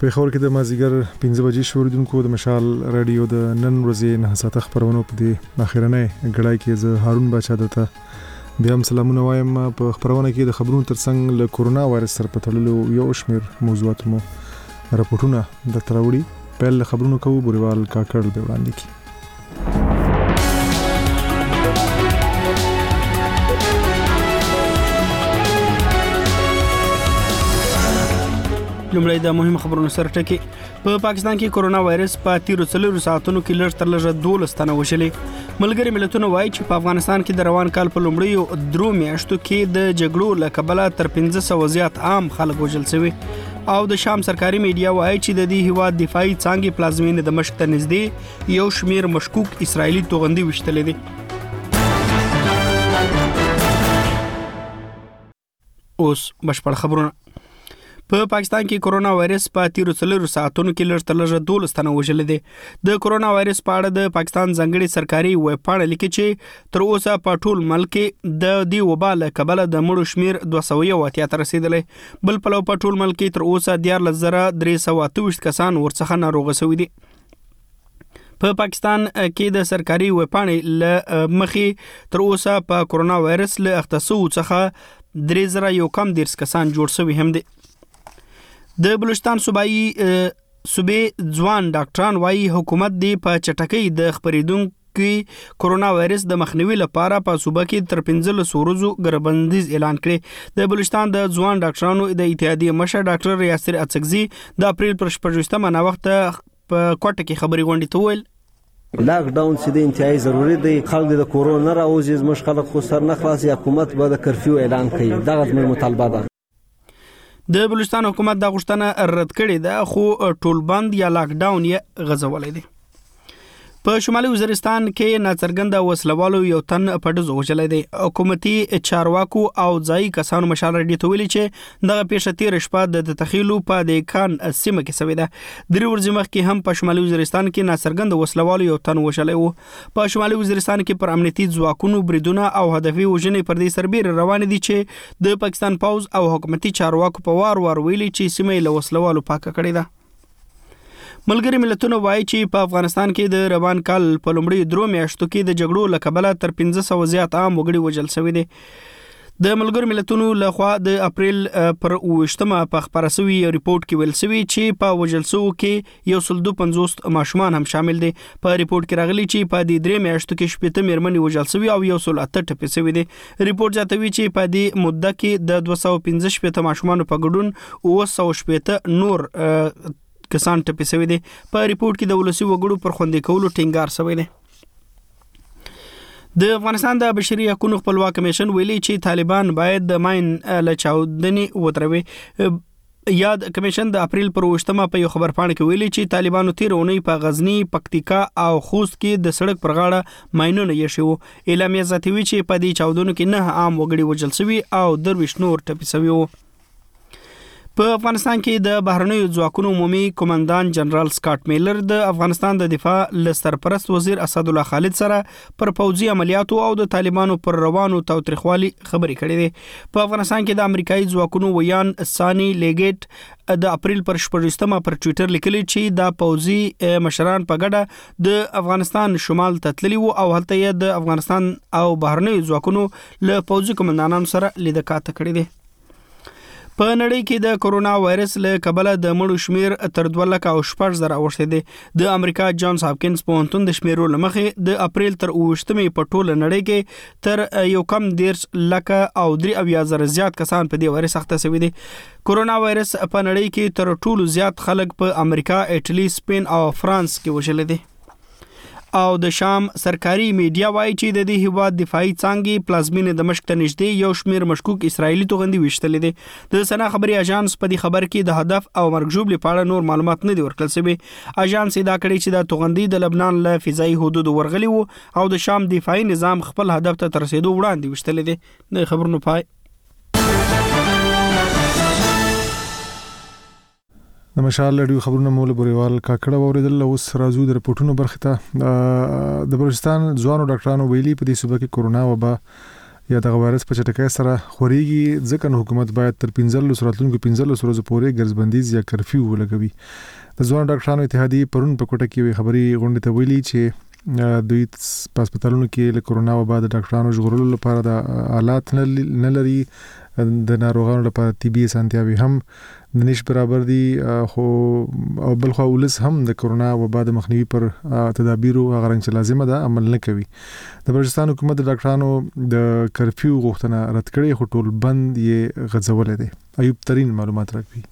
خبر کې د مازیګر 15 بجې شوریدونکو د مشال رادیو د نن ورځې نه ساته خبرونه په دې اخیرنۍ غړای کې زه هارون بچا دته بیا هم سلامونه وایم. په خبرونه کې د خبرونو ترڅنګ له کورونا وایرس سره په تړلو یو شمېر موضوعات مو راپورټونه د تراوړي په خبرونو کوو بوريوال کاکړ به وړاندې کی. لومړی د مهم خبرونو سره ټکی. په پاکستان کې کورونا وایرس په 13 ساعتونو کې لږ تر لږه 12 تنه وشلې. ملګری ملتونه وایي چې په افغانستان کې د روان کال په لومړیو 3 میاشتو کې د جګړو له کبله تر 1500 زیات عام خلک وژل شوي. او د شام سرکاري میډیا وایي چې د دې هیواد دفاعي څانګې پلازمینې د مشق ته نږدې یو شمیر مشکوک اسرایلی توغندي وشتلې دي. اوس بشپړ خبرونه. په پاکستان کې کورونا وایرس په 13 ساعتونو کې لږ تر لږه 12 تنه وژل دي. د کورونا وایرس په اړه د پاکستان ځنګړي سرکاري ویب پاڼه لیکي چې تر اوسه په ټول ملک د دې وبا له کبله د مړو شمیر 280 ته رسیدلی. بل پلو په ټول ملک تر اوسه 14328 کسان ورڅخه ناروغ شوي دي. په پاکستان کې د سرکاري ویب پاڼې له مخې تر اوسه په کورونا وایرس له اختصو څخه 3000 کسان جوړ شوي هم دي. د بلوچستان صوبې ځوان ډاکټران وايي حکومت دی په چټکۍ د خبرېدونکو کورونا وایرس د مخنیوي لپاره په صوبه کې تر 15 ورځو ګربندیز اعلان کړي. د بلوچستان د ځوان ډاکټرانو د اتحادیې مشر ډاکټر یاسر اڅکزي د اپریل پر 14مه نا وخت په کوټه کې خبري غونډې ته ویل لاک ډاون چې د انتهایی ضروری دی. خلک د کورونا راوځي زموږ خلک خو سر نه خلاصي. حکومت به د کرفیو اعلان کوي. دغه زموږ مطالبه ده. د بلوچستان حکومت دا غوښتنه رد کړې ده خو ټول بند یا لاک ډاون یې غځولې دي. په شمالي وزیرستان کې ناڅرګنده وسلوالو یو تن په ډزو وژلی دی. حکومتي چارواکو او ځایي کسانو مشال رډي ته ویلي چې دغه پیښه تیر شپه د تخیلو په د کان سیمه کې شوې ده. درې ورځې مخکې هم په شمالي وزیرستان کې ناڅرګنده وسلوالو یو تن وژلی و. په شمالي وزیرستان کې پر امنیتي ځواکونو بریدونه او هدفي وژنې پر دې سربېره روانې دي چې د پاکستان پوځ او حکومتي چارواکو په وار ویلي چې سیمه له وسلوالو پاکه کړې ده. ملګری ملتونه وایي چې په افغانستان کې د روان کال په لومړي 3 میاشتو کې د جګړو له کبله تر 1500 زیات عام وګړي وژل شوي دي. د ملګری ملتونو لخوا د اپریل پر 28مه په خبره شوي یو ریپورت کې ویل شوي چې په وژل شوو کې 150 ماشومان هم شامل دي. په ریپورت کې راغلي چې په دې 3 میاشتو کې 80 میرمنې وژل شوي او 108 ټپي شوي دي. ریپورت زیاتوي چې په دې مدته کې د 215 ماشومانو په ګډون 980 نور کسان ټپي شوي دي. په ریپورت کې د ولسي وګړو پر خوندي کولو ټینګار شوی دی. د افغانستان د بشري حقوقو خپلواک کمیشن ویلي چې طالبان باید د ماین له چاودنې وتروي. یاد کمیشن د اپریل پر 28مه په یو خبر پاڼه کې ویلي چې طالبانو تیر اونۍ په غزنی، پکتیکا او خوست کې د سړک پر غاړه ماینونه یې شو. اعلامیه زیاتوي چې په دې چاودنو کې 9 عام وګړي وژل شوي او 23 نور ټپي شوي وو. په افغانستان کې د بهرنیو ځواکونو عمومي قومندان جنرال سکاټ میلر د افغانستان د دفاع له سرپرست وزیر اسد الله خالد سره پر پوځي عملیاتو او د طالبانو پر روانو تاوتریخوالي خبرې کړې دي. په افغانستان کې د امریکایي ځواکونو ویان سانی لیګیټ د اپریل پر 14مه پر ټوئیټر لیکلي چې د پوځي مشران په ګډه د افغانستان شمال ته تللي وو او هلته یې د افغانستان او بهرنیو ځواکونو له پوځي قومندانانو سره لیدکاته کړې دي. په نړۍ کې د کورونا وایرس له کبله د مړو شمیر تر 2,06,000 اوښتی دی. د امریکا جانز هاپکینز پوهنتون د شمیرو له مخې د اپریل تر 28مې په ټوله نړۍ کې تر 1,13,000 زیات کسان په دې وایرس اخته شوي دي. کورونا وایرس په نړۍ کې تر ټولو زیات خلک په امریکا، ایټالي، سپین او فرانس کې وژل دي. او د شام سرکاري میډیا وایي چې د دې هیواد دفاعي څانګې پلازمینې د مشق ته نږدې یو شمیر مشکوک اسرایلی توغندي وشتلې دي. د سنا خبري اژانس په دې خبر کې د هدف او مرګ ژوبلې په اړه نور معلومات نه دي ورکړل شوي. اژانس دا کړی چې د توغندي د لبنان له فضایي حدود ورغلي وو او د شام دفاعي نظام خپل هدف ته رسیدو وړاندې وشتلې دي. د خبرونو پای. د مشال رادیو خبرونه مول بوريوال کاکړه اوریدل. اوس راځو د رپورټونو برخه ته. د بلوچستان ځوانو ډاکټرانو ویلي په دې صوبه کې کورونا وبا یا د وایرس په چټکۍ سره خوريږي، ځکه نو حکومت باید تر 15 راتلونکو 15 ورځې پورې ګرځبندیز یا کرفیو ولګوي. د ځوان ډاکټرانو اتحادیې پرون په کوټه کې خبري غونډه ته ویلي چې دوی په هسپتالونو کې له کورونا وبا د ډاکټرانو ژغورلو لپاره د آلات نه لري، د ناروغانو لپاره طبي اسانتیاوي هم نش برابر دي، خو او بل خو ولس هم د کورونا وبا د مخنیوي پر تدابیرو غوړنګ چې لازمه ده عمل نه کوي. د بلوچستان حکومت د ډاکټرانو د کرفیو غوښتنه رد کړې، خو ټول بند یې غځولې دي. ایوب ترين معلومات راکوي.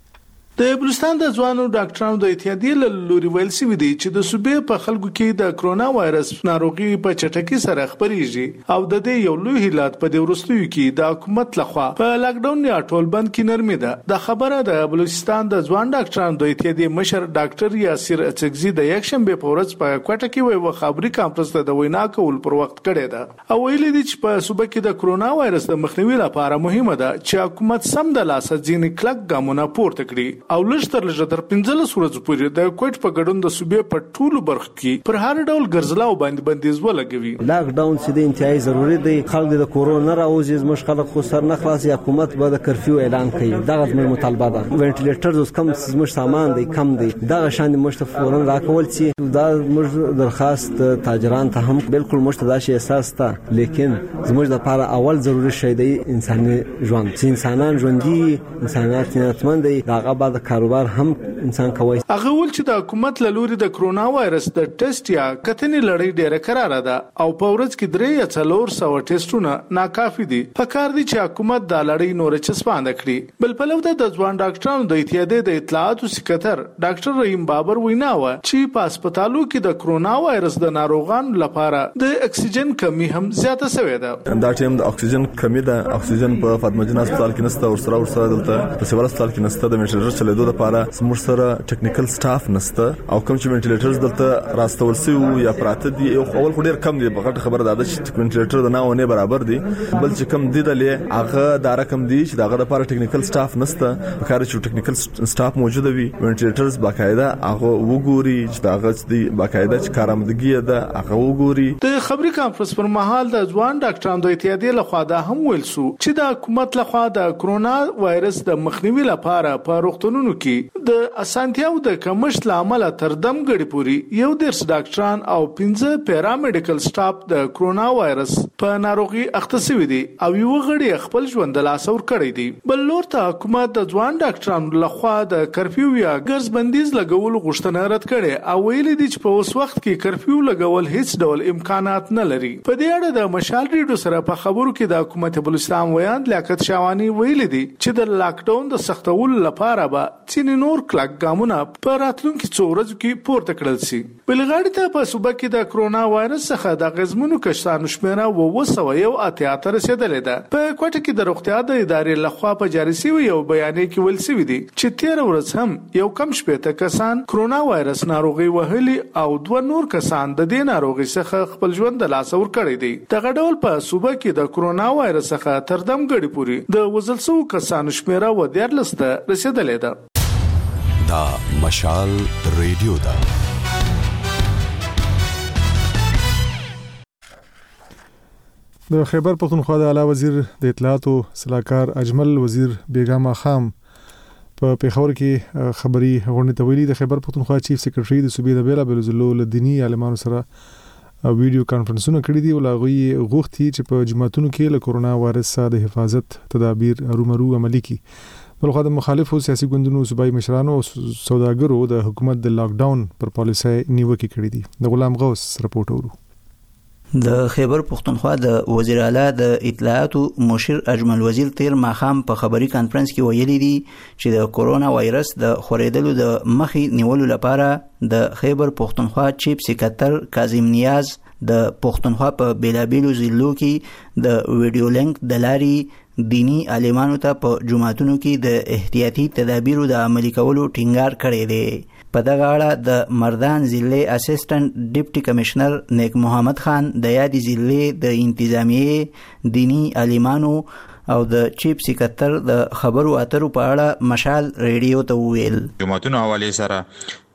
د بلوچستان د ځوانو ډاکټرانو د اتحادیې له لوري ویل شوی دی چې د صوبې په خلکو کې د کرونا وایرس ناروغي په چټکۍ سره خپرېږي او د دې یو لوی هیلات په دې ورستیو کې د حکومت لخوا په لاک ډاون یا ټول بند کې نرمي ده. د خبره د بلوچستان د ځوان ډاکټرانو د اتحادیې مشر ډاکټر یاسر اڅکزي د یکشنبه په ورځ په کوټه کې وی خبري کانفرنس ته د وینا کول پر وخت کړی ده او ویل دي چې په صوبې کې د کرونا وایرس د مخنیوي لپاره مهمه ده چې حکومت سم د لاسه ځینې کلک ګامونه پورته کړي او لږ تر 15 ورځې پورې د کوټ په ګډون د صوبې په ټولو برخو کې پر هر ډول ګرځلاو باندې بندیز ولګوي. لاک ډاون چې د انتهایی ضروري دی، خلک د کورونا راوځي، زموږ خلک خو سر نه خلاصي، حکومت به د کرفیو اعلان کوي. دا زموږ مطالبه ده. وینټیلیټر اوس کم زموږ سامان دی کم دی، دا شان موږ ته فورن راکول چې دا موږ درخواست تاجران ته هم بالکل موږ ته دا شی احساس ته، لیکن زموږ د لپاره اول ضروري شی دی انساني ژوند. چې انسانان ژوندۍ، انسانات نتمن دي، هغه بعد کاروبار هم انسان کوي. هغه ول چې د حکومت له لوري د کرونا وایرس د ټیسټ یا کتنې لړۍ ډیره قراره ده او په ورځ کې 3 یا 400 ټیسټونه ناکافي دي. پکار دي چې حکومت د لړۍ نور چسپاند کړي. بل په لور د ځوان ډاکټرانو د اتحادیې د اطلاعاتو سکرټر ډاکټر رحیم بابر وینا و چې په هسپتالو کې د کرونا وایرس د ناروغانو لپاره د اکسیجن کمی هم زیاته شوې ده. دا ټیم د اکسیجن کمی ده، اکسیجن په فاطمه جان هسپتال کې نشته، ورسره دلته په سیوال هسپتال کې نشته، د میټرژ چلیدو لپاره موږ سره ټیکنیکل سټاف نشته او کوم چې وینټیلیټرز دلته راستول سوي یا پراته دي یو اول خو ډیر کم دي. بغټ خبره ده چې وینټیلیټر د ناونه برابر دي، بل چې کم دي د هغه د رقم دي چې دغه لپاره ټیکنیکل سټاف نشته. کار چې ټیکنیکل سټاف موجود وي، وینټیلیټرز باقاعده هغه وګوري چې دغه دي باقاعده چې کارآمدګي ده هغه وګوري. د خبري کانفرنس پر مهال د ځوان ډاکټرانو د اتحادیې لخوا دا هم ویل شو چې د حکومت لخوا د کرونا وایرس د مخنیوي لپاره په روغتونونو کې د اسانتیاو د کمښت لامل تر دم غړي پوری 110 ډاکټران او 15 پیرامډیکل سټاف د کرونا وایرس په ناروغي اخته شوی دي او یو غړي خپل ژوند له اسور کړی دي. بل لور ته حکومت د ځوان ډاکټرانو لخوا د کرفیو یا ګرځبندیز لګول غوښتنه رد کړي او ویل دي چې په اوس وخت کې کرفیو لګول هیڅ ډول امکانات نه لري. په دې اړه د مشال ریډیو سره په خبرو کې د حکومت بلوچستان ویاند لیاقت شاوانی ویل دي چې د لاک ډاون د سختولو لپاره به ځینې نور کلک ګامونه په راتلونکي څو ورځو کې پورته کړل شي. بلغاړي ته په صوبه کې د کرونا وایرس څخه د غزمونو کشتانو شمیره 278 رسیدلې ده. په کوټه کې د روغتیا د ادارې لخوا په جاري شوی یو بیان کې ویل شوی دی چې 13 ورځې هم یو کم شپږ کسان کرونا وایرس ناروغي وهلي او 2 نور کسان د دې ناروغي څخه خپل ژوند د لاس ور کړی دی. دغه ډول په صوبه کې د کرونا وایرس څخه تر دم غړي پوری د وزل سو کسانو شمیره 14 ته رسیدلې ده. دا مشال ریډیو دا د خیبر پختونخوا د اعلی وزیر د اطلاعاتو صلاحکار اجمل وزیر بیگم خام په پیښور کې خبري غونډه ته ویلي. د خیبر پختونخوا چیف سیکریټري د صوبې د بیلابېلو ضلعو له دیني عالمانو سره ویډیو کانفرنسونه کړي دي او لاغوي غوښتي چې په جماعتونو کې له کورونا وایرس څخه د حفاظت تدابیر ارومرو عملي کړي. بلخو د مخالفو سیاسي ګوندونو صوبایي مشرانو او سوداګرو د حکومت د لاک ډاون پر پالیسۍ نیوکه کړې دي. د غلام غوث رپورټ ورو. د خیبر پختونخوا د وزیر اعلی د اطلاعاتو مشیر اجمل وزیر تیر ماخام په خبري کانفرنس کې ویلي دي چې د کورونا وایرس د خورېدلو د مخې نیولو لپاره د خیبر پختونخوا چیف سیکریټر کاظم نیاز د پختونخوا په بیلابېلو ضلعو کې د ویډیو لینک د لارې دینی عالمانو ته په جماعتونو کې د احتیاطي تدابیرو د عملي کولو ټینګار کړی دی. په دغه اړه د مردان ضلع اسسټنټ ډیپټي کمشنر نیک محمد خان د یادې ضلع د انتظامیې دینی عالمانو او د چیف سیکریټر د خبرو اترو په اړه مشال ریډیو ته وویل. جماعتونو حواله سره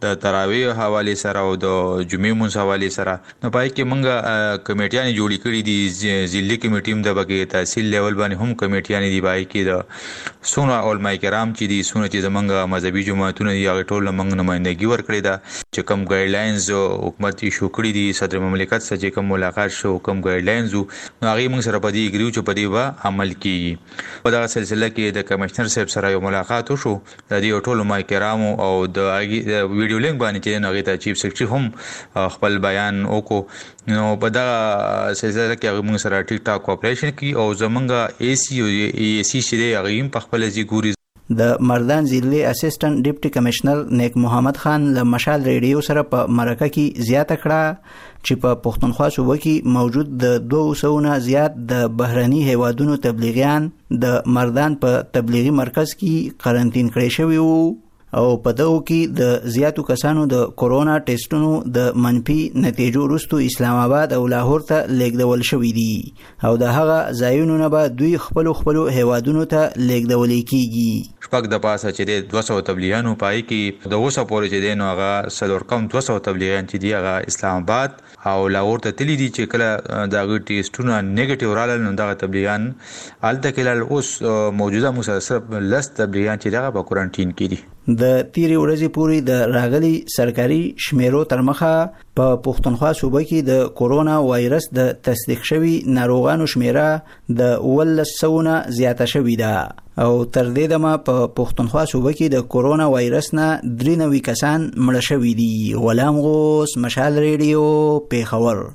د تراویح حواله سره او د جمعې مونږ حواله سره نو پای کې مونږه کمیټیان جوړی کړی دي ضلعي کمیټیم د بګي تحصیل لیول باندې هم کمیټیان دي پای کې د سونه علماء کرام چې دي سونه چې زمونږ مذهبي جماعتونه دي هغه ټول مونږ نمائندګي ورکړي دا چې کوم ګایډلاینز حکومت شو کړی دي صدر مملکت سره چې کوم ملاقات شو کوم ګایډلاینز نو هغه مونږ سره پدې اګریو چې پدې به عمل کیږي په دا سلسله کې د کمشنر صاحب سره یو ملاقات وشو د دې ټول علماء کرام او د ویډیو لینک باندې چې نو غیته چیف سیکریټری هم خپل بیان وکړو نو په دا سلسله کې هغه موږ سره ټیک ټاک کوپریشن کی او زمونږه اي سی او اي سي شری هغه هم په خپل ځای ګوري د مردان ضلعي اسسټنټ ډیپټي کمشنر نیک محمد خان له مشال ریډیو سره په مرکه کې زیاته کړه چې په پښتونخوا صوبه کې موجود د 200 نه زیات د بهرني هیوادونو تبلیغیان د مردان په تبلیغي مرکز کې قرنټین کړي شوی وو او په دغه کې د زیاتو کسانو د کورونا ټیسټونو د منفي نتیجو وروسته اسلام آباد او لاهور ته لیږدول شوی دي او د هغه ځایونو نه به دوی خپل هیوادونو ته لیږدول کیږي شپږ د پاسه چې د 200 تبلیغیانو پای کې د اوسه پورې چې دین هغه سلور کم 200 تبلیغیان چې دی هغه اسلام آباد او لاهور ته تللی دي چې کله دغه ټیسټونه نیگیټیو رالل نو دغه تبلیغیان الته کله اوس موجوده مسلسل لست تبلیغیان چې دغه په کوارنټین کې دي د تیری ورځې پورې د راغلي سرکاري شمیرو تر مخه په پښتونخوا صوبه کې د کورونا وایرس د تصدیق شوی ناروغانو شمیره د 1100 زیاته شوې ده او تر دې دمه په پښتونخوا صوبه کې د کورونا وایرس نه 93 کسان مړه شوي دي. غلام غوث، مشال ریډیو، پیښور.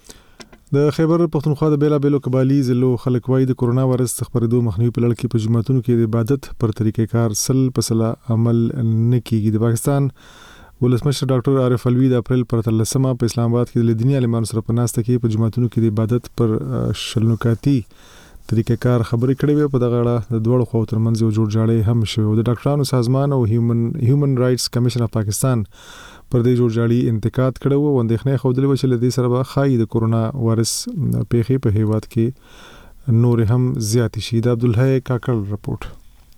د خیبر پښتونخوا د بیلابېلو قبایلی ضلعو خلک وایي د کورونا وایرس خپرېدو مخنیوي په لړ کې په جماعتونو کې د عبادت پر طریقې کار سل پسله عمل نه کیږي. د پاکستان ولسمشر ډاکټر عارف الوی د اپریل پر 13 په اسلام آباد کې د دیني عالمانو سره په ناسته کې په جماعتونو کې د عبادت پر شلنکاتی طریقې کار خبرې کړې وي. په دغه اړه د دوړو خو ترمنځ یو جوړجاړی هم شوی. د ډاکټرانو سازمان او هیومن رائټس کمیشن اف پاکستان پر دې جوړجاړي انتقاد کړو او اندېښنې خوده لوي چې لدې سره به خای د کورونا وایرس پیښې په هیواد کې نور هم زیات شي. د عبدالحی کاکل رپورت.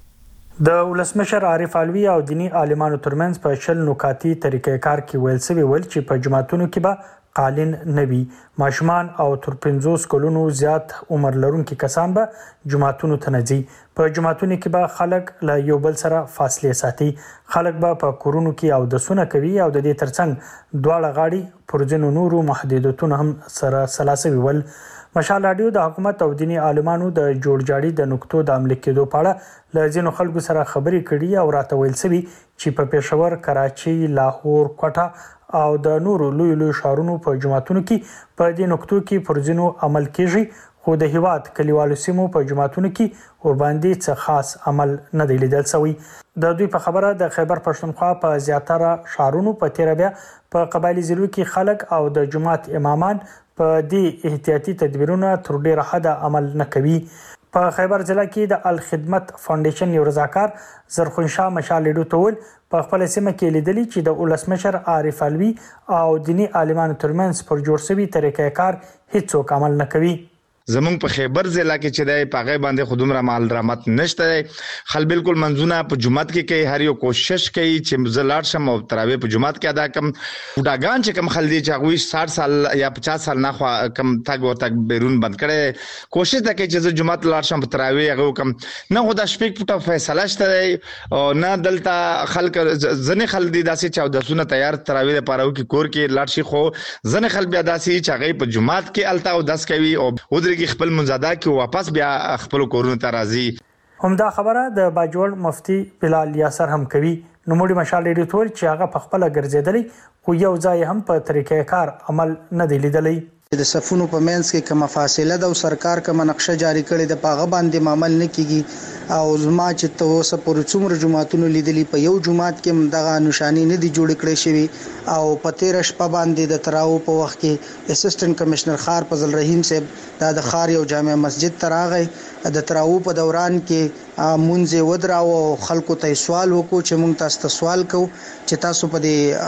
د ولسمشر عارف الوی او دینی عالمانو ترمنځ په شل نکاتی طریقې کار کې ویل سوي ول چې په جماعتونو کې به قالین نوي ماشومان او تر 50 کلونو زیات عمر لرونکي کسان به جماعتونو ته نه ځي. په جماعتونو کې به خلک له یو بل سره فاصله ساتي. خلک به په کورونو کې او د سونه کوي او د دې ترڅنګ دواړه غاړي پر ځینو نورو محدودیتونو هم سره سلاسوي ول. مشال رادیو د حکومت او دینی عالمانو د جوړجاړي د نقطو د عمل کېدو په اړه له ځینو خلکو سره خبرې کړي او راته ویل سوي چې په پېښور، کراچي، لاهور، کوټه او د نورو لوی ښارونو په جماعتونو کې په دې نقطو کې پر ځینو عمل کېږي خو د هیواد کلیوالو سیمو په جماعتونو کې ور باندې څه خاص عمل نه دی لیدل شوی. د دوی په خبره د خیبر پښتونخوا په زیاتره ښارونو په تیر بیا په قبایلی ضلعو کې خلک او د جماعت امامان په دې احتیاطي تدبیرونو تر ډیره حد عمل نه کوي. په خیبر ضلع کې د الخدمت فاونډیشن یو رضاکار زرخون شاه مشال لیدو تول په خپل سیمه کې لیدلی چې د ولسمشر عارف الوی او دینی عالمانو ترمنځ پر جوړ شوی طریقې کار هیڅ عمل نه کوي. زمونږ په خیبر ضلع کې چې د پاغه باندې خودمره مال درآمد نشته. خل بالکل منځونه په جمعات کې کوي، هر یو کوشش کوي چې زلات شم او تراوی په جمعات کې ادا کم. بوډاګان چې کم خل دي چې هغه 60 سال یا 50 سال نه خو کم تاګ ورته بیرون بند کړي، کوشش وکړي چې جمعات لار شم په تراوی هغه کم نه خو د شپږ پټه فیصله شته او نه دلته خلک ځنې خل دي داسې چې د سونه تیار تراوی لپاره او کې کور کې لار شي خو ځنې خل بیا داسې چې هغه په جمعات کې التا او 10 کوي او کې خپل منزاده کې واپس بیا خپل کورونو ته راځي. همدا خبره د باجوړ مفتی بلال یاسر هم کوي. نو موږ مشال لري ټول چې هغه په خپل ګرځیدلی خو یو ځای هم په طریقې کار عمل نه دی لیدلی. د صفونو په منځ کې کومه فاصله ده او سرکار کومه نقشه جاری کړې ده پاغه باندې معامل نه کیږي او زما چې توسه پر څومره جماعتونو لیدلی په یو جماعت کې دغه نشانی نه دی جوړ کړی شوی او په 13 شپه باندې د تراو په وخت کې اسسټنټ کمشنر خار فضل رحیم صاحب د خار یو جامع مسجد تراغی د تراو په دوران کې مونږه ودراو خلکو ته سوال وکړو چې مونږ تاسو ته سوال کوو چې تاسو په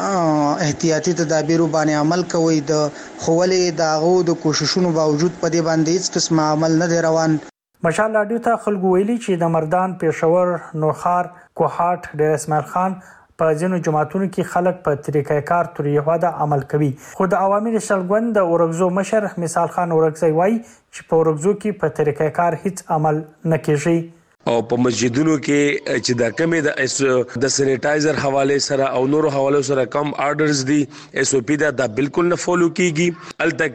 دې احتیاطي تدابیر باندې عمل کوئ د خولې داغو د کوششونو باوجود په دې باندې هیڅ قسم عمل نه دی روان. مشال رادیو ته خلکو ویلي چې د مردان، پېښور، نوخار، کوهاټ، ډیر اسماعیل خان، په ځینو جماعتونو کې خلک په طریقې کار تر یو حد عمل کوي. خو د عوامي شلګوند د اورګزو مشر مثال خان اورګزی وایي چې په اورګزو کې په طریقې کار هیڅ عمل نه کیږي او په مسجدونو کې چې د کمې د سینیټایزر حواله سره او نورو حوالو سره کم آرډرز دي SOP دا بالکل نه فالو کیږي. الته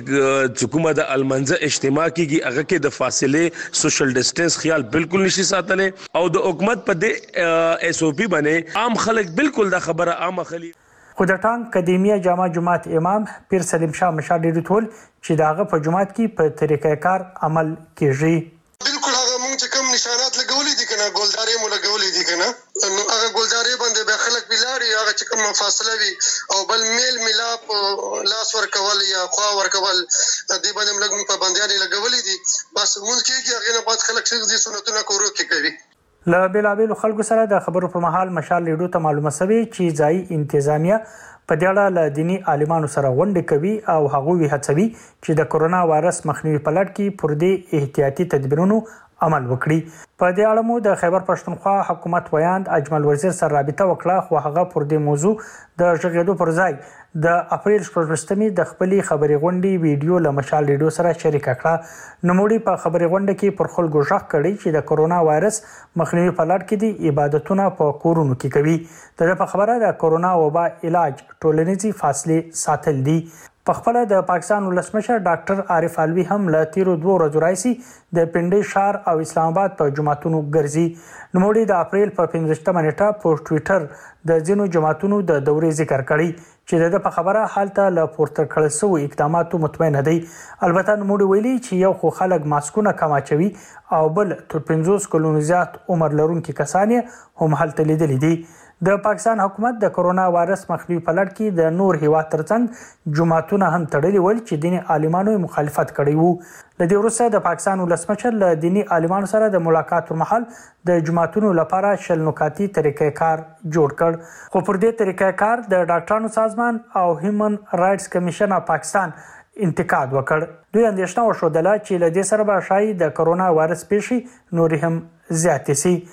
کې حکومت د المنځه اجتماع کیږي هغه کې د فاصله سوشل ډیسټنس خیال بالکل نشي ساتل او د حکومت په د SOP باندې عام خلک بالکل دا خبره عام خلی. خو د ټانک قدیمیه جامع جماعت امام پیر سلیم شاه مشال ډیر ټول چې داغه په جماعت کې په طریقې کار عمل کیږي. بالکل هغه مونږ چې کوم نشانات لګولې دي کنه ګولدارې مو لګولې دي کنه نو هغه ګولدارې باندې به خلک بلاري هغه چې کوم فاصله وي او بل میل ملاپ لاس ورکول یا خوا ورکول دې باندې موږ په باندې لګولې دي بس مونږ کې هغه نه بعد خلک چې دې سنتونه کورو کې کوي. له بېلابېلو خلکو سره د خبرو پر مهال مشال لیډو ته معلومه شوې چې ځایي انتظامیه په دې اړه له دیني عالمانو سره غونډې کوي او هغوی هڅوي چې د کرونا وایرس مخنیوي په لړ کې پر دې احتیاطي تدبیرونو عمل وکړي. په دې اړه مو د خیبر پښتونخوا حکومت ویاند اجمل وزیر سره رابطه وکړه خو هغه پر دې موضوع د ژغېدو پر ځای د اپریل 14مې د خپلې خبري غونډې ویډیو له مشال لیډو سره شریک کړه. نوموړي په خبري غونډه کې پر خلکو ژغ کړی چې د کرونا وایرس مخنیوي په لړ کې د عبادتونو په کورونو کې کوي. د په خبره د کرونا وبا علاج ټولنیزي فاصله ساتل دي. په خپل د پاکستان ولسمشر ډاکټر عارف علوي هم له تیرو 2 ورځو راځي د پنډي شهر او اسلام آباد په جماعتونو ګرځي. نوموړي د اپریل په 15مه نیټه په ټوئیټر د ځینو جماعتونو د دورې ذکر کړی چې د په خبره حالته له پورته کړل شوی اقداماتو مطمئن دي. البته نوموړي ویلي چې یو خو خلک ماسکونه کماچوي او بل تر 50 کلونو زیات عمر لرونکي کسان هم حالت لیدل دي. د پاکستان حکومت د کرونا وایرس مخنیوي په لړ کې د نور هیواد ترڅنګ جماعتونه هم تړلي ول چې دیني عالمانو مخالفت کړی وو. د دې وروسته د پاکستان ولسمشر له دیني عالمانو سره د ملاقات پر مهال د جماعتونو لپاره شل نکاتي طریقې کار جوړ کړ. خو پر دې طریقې کار د ډاکټرانو سازمان او هیومن رائټس کمیشن اف پاکستان انتقاد وکړ. دوی اندېښنه وښودله چې له دې سره به شاید د کرونا وایرس پیښې نورې هم زیاتې شي.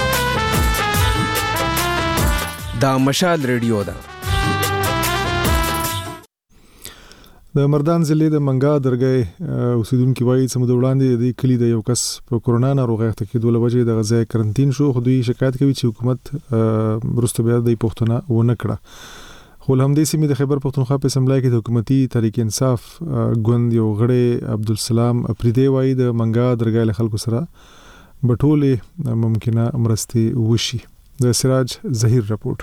دا مشال ریډیو ده. د مردان ضلع د منګا درګۍ اوسیدونکو وایي چې موږ وړاندې د کلی د یو کس په کرونا ناروغۍ ته کېدو لوجه د غزا کرنټین شو. خو دوی شکایت کوي چې حکومت برسته بیا د پښتونه ونه کړه. خو همدې سیمې د خیبر پښتونخوا په اسمبلی کې د حکومتي تحریک انصاف ګوند یو غړی عبدالسلام افریدی وایي د منګا درګۍ له خلکو سره بټولې ممکنه مرستې وشي. د سراج ظهیر رپورت.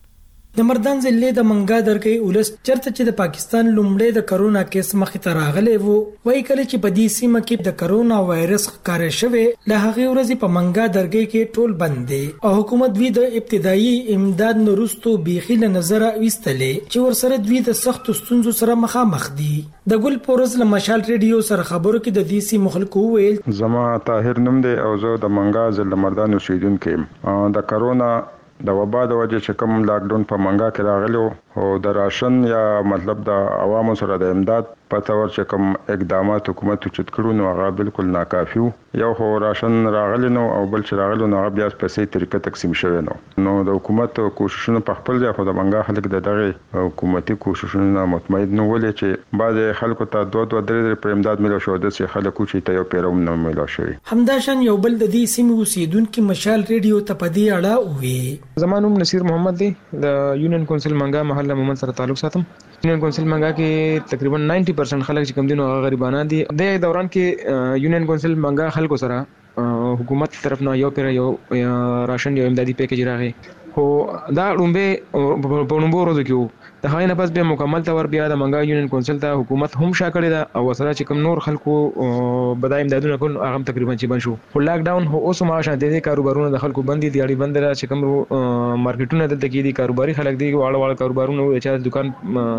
د مردان ضلع د منګا درګۍ ولس چرته چې د پاکستان لومړی د کرونا کیس مخې ته راغلی وو وایي کله چې په دې سیمه کې د کرونا وایرس ښکار شوی له هغې ورځې په منګا درګۍ کې ټول بند دی او حکومت دوی د ابتدایي امداد نه وروسته بیخي له نظره ویستلې چې ورسره دوی د سختو ستونزو سره مخامخ دي. د ګل پورز له مشال ریډیو سره خبرو کې د دې سیمې خلکو ویل زما طاهر نوم دی او زه د منګا ضلع مردان اوسیدونکی یم. د کرونا د وبا د وجه چې کوم لاک ډاون په منګا کې راغلو او د راشن یا مطلب د عوامو سره د امداد په تور چې کوم اقدامات حکومت چت کړو نو هغه بالکل ناکافي وو. یو خو راشن راغلی نو او بل چې راغلو نو هغه بیا په سي طریقه تقسیم شوی نو د حکومت کوششونه په خپل ځای خو د منګا خلک د دغه حکومتي کوششونه مطمئن نه ولې چې بعض خلکو ته 2-3 پر امداد ملو شو د سي خلکو چې ته یو پیروم نه ملو شوی. همداشان یو بل د دې سیمې اوسیدونکو مشال ریډیو ته په دې اړه وی زمانوم نصیر محمد دی د یونین کونسل منګا محله مومن سره تعلق ساتم. یونین کونسل منګا کې تقریبا 90% خلک چې کوم دي نو هغه غریبانه دي. د دوران کې یونین کونسل منګا خلکو سره حکومت طرف نه یو راشن یو امدادي پیکیج راغی خو دا لومبه په نومبر ورځو کې د هغه نه پس به مکمل تور بیا د منګا یونین کونسل ته حکومت هم شاکړی دا او سره چې کوم نور خلکو بدای امدادونه کول هغه تقریبا چې بن شو. خو لاک ډاون هو اوس ما شان د کاروبارونو د خلکو بندي دي اړي بند را چې کوم مارکیټونه د دې دي کاروباري خلک دي واړه کاروبارونه چې دکان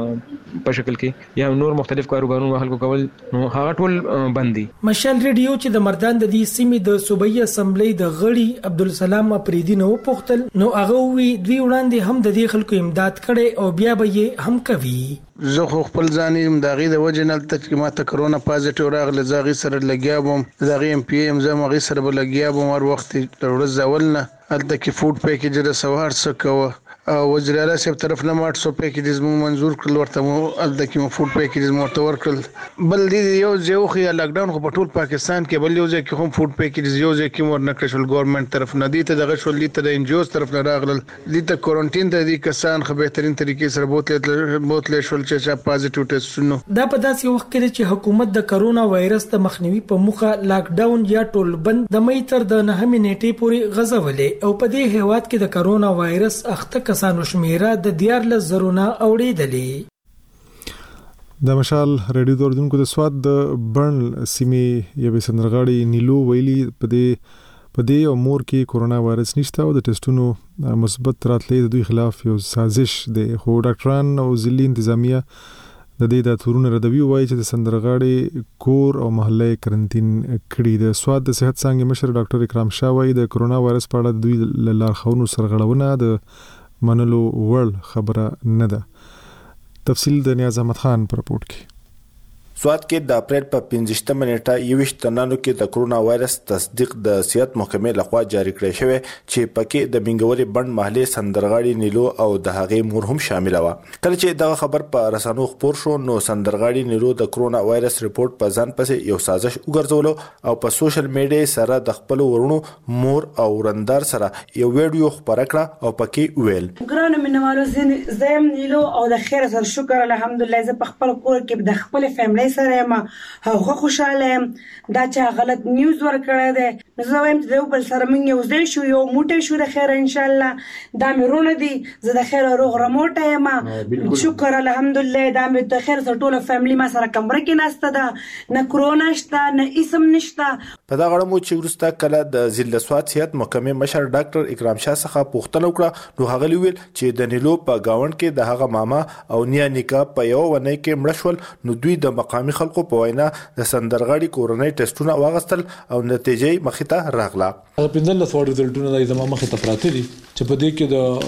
په شکل کې یا نور مختلف کاروبارونه خلکو کول نو هغه ټول بندي. مشال ریډیو چې د مردان د دې سیمې د صوبایي اسمبلی د غړي عبدالسلام افریدی نو پختل نو هغه وی دوی وړاندې هم د دې خلکو امداد کړي او بیا به یې هم کوي. زه خو خپل ځان یم دغه د وجه نه چې ماته کرونا پازیټیو راغله زغی سره لګیا بم دغه ام پی ام زما غي سره لګیا بم ور وخت ورځ اولنه الته کې فود پیکیج د سوار څخه وزیر اعلی صاحب طرف نه 800 پیکیجز مو منزور کړل ورته مو الدکې مو فود پیکیجز مو ورته ورکړل بل دې یو ځای خو لاک ډاون خو په ټول پاکستان کې بل یو ځای کې هم فود پیکیجز یو ځای کې ورنه کړل ګورنمنت طرف نه دي ته دغه شول دي ته د انجوز طرف نه راغلل دي ته کوارنټین ته دي کسان خو بهترین طریقې سره بوتل شول چې پازیټیو ټیسټونو دا په داسې وخت کې چې حکومت د کرونا وایرس د مخنیوي په موخه لاک ډاون یا ټول بند د مې تر د 9 نیټې پورې غځولې او په دې هیواد کې د کرونا وایرس اخته کسانو شمیره د 14 زرونه اوریدلې. د مشال ریډیو دوردونکو د سواد د برن سیمې یوې سندرغاړي نیلو ویلي په دې امور کې کرونا وایرس نشته او د ټیسټونو مثبت راتلې د دوی خلاف یو سازش دی خو ډاکټران او ضلعي انتظامیه د دې د تورونه ردوی وایي چې د سندرغاړي کور او محله کرنټین کړي. د سواد د صحت څنګه مشر ډاکټر اکرام شاه وایي د کرونا وایرس په اړه د دوی لارښوونو سرغړونه د منلو ورل خبره نه ده. تفصیل د نیاز احمد خان پر رپورت کې. سواد کې د اپریل په 15 نیټه 21 تنانو کې د کرونا وایرس تصدیق د صحت محکمې لخوا جاری کړی شوی چې پکې د بنګوري بند محله سندرغاړي نیلو او د هغې مور هم شامل و. کله چې دا خبر په رسنیو خبر شو نو سندرغاړي نیلو د کرونا وایرس ریپورت په ځان پسې یو سازش وګرځول او په سوشل میډیا سره د خپل ورونو مور او ورندار سره یو ویډیو خبره کړه او پکې ویل ګرانه منوالو زم نیلو او د خیر سره شکر الحمدلله ز په خپل کور کې د خپل فیملی سره ما هغه خوشاله دا چې غلط نیوز ورکړه ده نو زه وایم چې بل سره موږ یو ځای شو یو موټه شو د خیر ان شاء الله دا مې دي زه د خیر روغ رموټه ما شکر الحمدلله دا مې د خیر سره ټول فیملی ما سره کمره کې ناشته ده نه کرونا شته نه اسم نشته. په دا غړمو چې ورسته کله د ضلع سواد صحت محکمې مشر ډاکټر اکرام شاه څخه پوښتنه وکړه نو هغه ویل چې د نیلو په گاوند کې د هغه ماما او نیا نیکا په یو ونه کې مړ شول نو دوی د مقامي خلکو په وینا د سندرغاړي کورونای ټیسټونه واغستل او نتیجې مخې ته راغله. هغه 15 وړ رزلټونه د زموږ مخې ته پراته دي چې په دې کې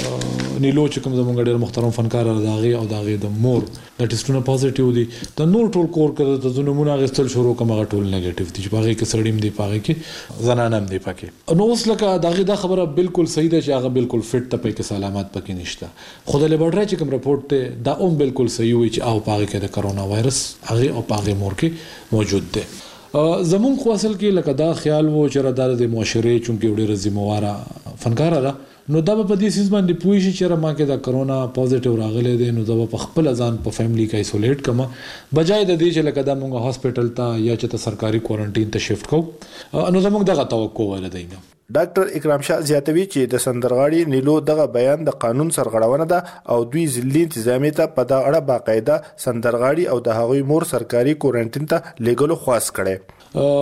د نیلو چې کوم زموږ ډېر محترم فنکار راغی او داغه د مور د ټیسټونه پوزټیو دي د نور ټول کور کړه د زنمونه غستل شروع کومه ټول نیگیټیو دي چې باغې کې سړیم دی پاغه کې زنانم دی پکې نو اوس لکه داغه دا خبره بالکل صحیح ده چې هغه بالکل فټ ته پکې سلامت پکې نشته خو د لیبرټری چې کوم رپورت ته دا هم بالکل صحیح وي چې او پاغه کې د کرونا وایرس هغه او پاغه مور کې موجود ده. زمون خو اصل کې لکه دا خیال وو چې را د معاشره چونکې ډېر ذمہواره فنکار را نو دا په دې سیس باندې پوي شي چې ما کې دا کرونا پوزټیو راغلی دی نو دا په خپل ځان په فیملی کې ایسولیټ کما بجای د دې چې لکه دا مونږه هاسپټل ته یا چې ته سرکاري کوارنټین ته شفټ کو نو زموږ دغه توقع ولدینه. ډاکټر اکرام شاه زیاتوي چې د سندرغاړي نیلو دغه بیان د قانون سرغړونه ده او دوی ضلعي انتظامیه ته په دا اړه باقاعده سندرغاړي او د هغوی مور سرکاري کوارنټین ته لیګلو خواست کړي.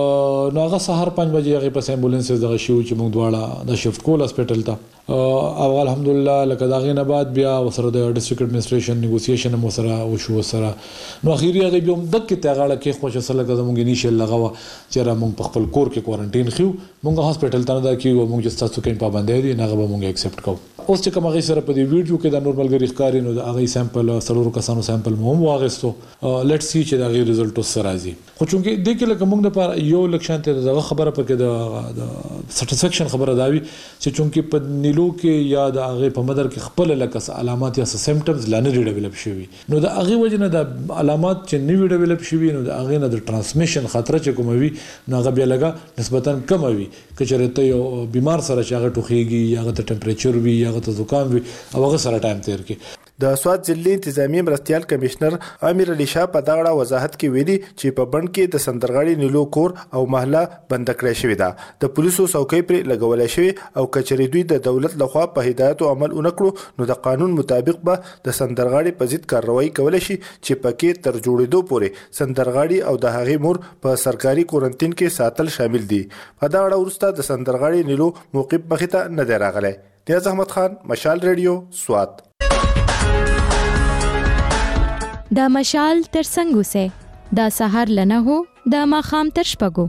نو هغه سهار 5 بجې هغه په امبولانس دغه شو چې موږ دواړه د شفټ کول هسپټل ته او الحمدلله لکه دا غینه بعد بیا وسره د ډیسټریکټ اډمنستریشن نیګوسییشن مو سره او شو سره نو اخیری هغه بیا دک ته غاړه کې خوښ سره لکه زموږ انیشل لغوه چې را موږ په خپل کور کې کوارنټین خو موږ هسپټل ته نه دا کیو موږ چې تاسو کې پابندۍ دي نه به موږ ایکسپټ کوو. اوس چې کوم هغه سره په دې ویډیو کې د نورمال غری ښکاری نو د هغه سیمپل سلورو کسانو سیمپل مو هم واغستو لیټس سی چې دا غي ریزلټ سره راځي خو چونکې د کې لکه موږ د پر یو لکشن ته دغه خبره پکې د سټیسفیکشن خبره داوي چې چونکې په نیلو کې یا د هغه په مدر کې خپل لکه علامات یا سیمپټمز لانه ډیولپ شوي نو د هغه وجنه د علامات چې نیو ډیولپ شوي نو د هغه نه د ترانسمیشن خطر چې کوموي نو هغه بیا لګه نسبتا کم وي کچرته یو بیمار سره چې هغه ټوخیږي یا هغه ته ټمپریچر وي یا هغه ته زکام وي او هغه سره ټایم تیر کی. د سواد ضلعي انتظامی مرستيال کمشنر امیر علي شاه په دغه وضاحت کې ویلي چې په بند کې د سندرغاړي نیلو کور او محله بند کړی شوی ده د پولیسو څوکۍ پر لګولای شوی او کچري دوی د دولت لخوا په هدایت او عمل اونکړو نو د قانون مطابق به د سندرغاړي په ضد کاروایی کولای شي چې پکې تر جوړېدو پورې سندرغاړي او د هغې مور په سرکاري کوارنټین کې ساتل شامل دي. په دا اړه ورسته د سندرغاړي نیلو موقف مخې ته نه دی راغلی. نیاز احمد خان مشال ریډیو سواد. دا مشال تر څنګه سه دا سحر لنه هو دا ماخام تر شپګو.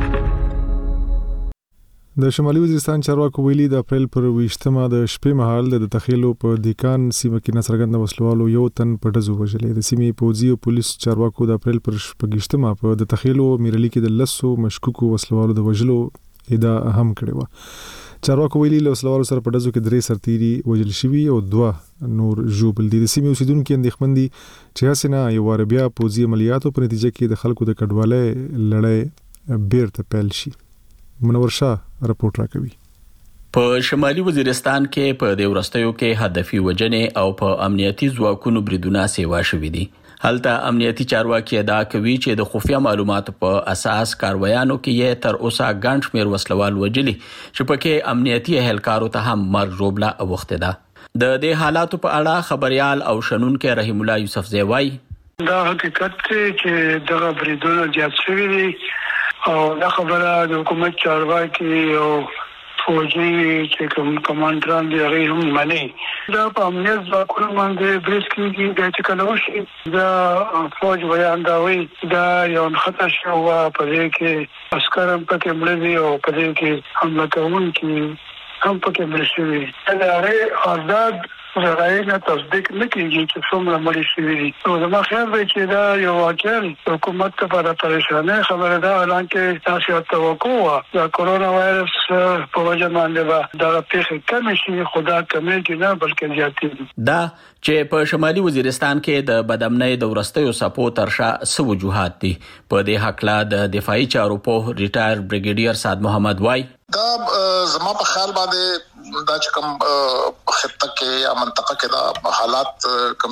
د شمالي وزیرستان چارواکو ویلي د اپریل پر 20مه د شپې مهال د تخیلو په دیکان سیمه کې نصرګند وسلوالو یو تن په ډزو وژلې. د سیمې پوځي او پولیس چارواکو د اپریل پر 20مه په د تخیلو میرلی کې د لسو مشکوکو وسلوالو د وژلو ادعا هم کړې و. چارواکو ویلي له وسلوالو سره په ډزو کې 3 سرتیري وژل شوي او 2 نور ژوبل دي. د سیمې اوسیدونکو اندېښمن دي چې هسې نه یو واره بیا پوځي عملیاتو په نتیجه کې د خلکو د کډوالۍ لړۍ بیرته پیل شي. منور شاه رپورټ راکوي. په شمالي وزیرستان کې په د ورستیو کې هدفي وجنې او په امنیتي ځواکونو بریدونه سیوا شوي دي. هلته امنیتي چارواکي ادعا کوي چې د خفیه معلوماتو په اساس کاروایانو کې یې تر اوسه ګڼ شمېر وسلوال وژلي چې پکې امنیتي اهلکارو ته هم مرګ ژوبله اوښتې ده. د دې حالاتو په اړه خبريال او شنونکي رحیم الله یوسفزی وایي دا حقیقت چې دغه بریدونه زیات شوي دي او دا خبره د حکومت چارواکي او فوجي چې کوم کمانډران دی هغه هم مني. دا په امنیت ځواکونو باندې برید کېږي دا چې کله وشي دا فوج بیان دا وایي دا یو خطر شو په دې کې عسکر هم پکې مړه دي او په دې کې حمله کوونکي هم پکې مړه شوي. دا هغه آزاد رایه تصدیق نه کیږي چې څومره مړي شوي دي. نو زما خیال دی چې دا یو واقعا حکومت لپاره پریشانه خبره ده، حالانکه تاسو توقع وه د کرونا وایرس په وجه باندې به دا پیښې کمې شي، خو دا کمېږي نه بلکې زیاتېږي. دا چې په شمالي وزیرستان کې د بدامنۍ د ورستیو څپو تر شا څه وجوهات دي. په دې هکله د دفاعي چارو په ریټایر بریګیډیر سعد محمد وای دا زما په خیال باندې دا چې کوم خطه کې یا منطقه کې دا حالات کم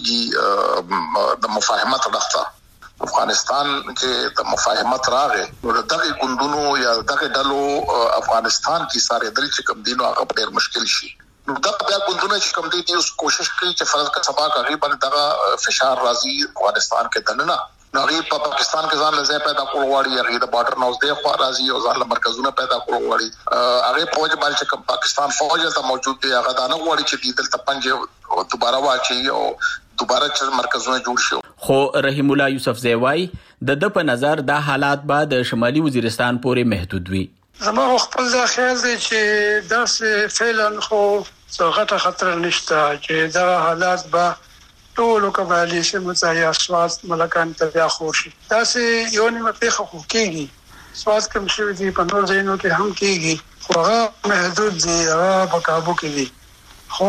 جوړیږي د مفاهمت راځه. افغانستان کې د مفاهمت راغې نو دغه ګوندونو یا دغه ډلو افغانستان کې ساره درې چې کوم دینو هغه ډېر مشکل شي. نو دا بیا ګوندونه چې کوم دي اوس کوشش کوي چې فرض کا سبا کوي باندې دغه فشار راځي افغانستان کې دننه نغې په پاکستان کې ځان لږه پیدا کول غواړي، هغه د بارډر نوز دی خو راځي او ځان مرکزونه پیدا کول غواړي. هغه فوج باندې چې پاکستان فوج ته موجود دی هغه دا نه غواړي چې دلته پنځه دوباره واچي او دوباره چې مرکزونه جوړ شي. خو رحیم الله یوسفزی وای د په نظر دا حالات به د شمالي وزیرستان پورې محدود وي. زما خپل دا خیال دی چې داسې فعلا خو څه خطر نشته چې دا حالات به ټول قبایلی سیمه یا سواز ملکان ته بیا خوشي. تاسې یو نیمه پیښه خو کېږي سواز کم شوي دي په نور ځایونو کې هم کېږي خو هغه محدود دي، هغه په کابو کې دي. خو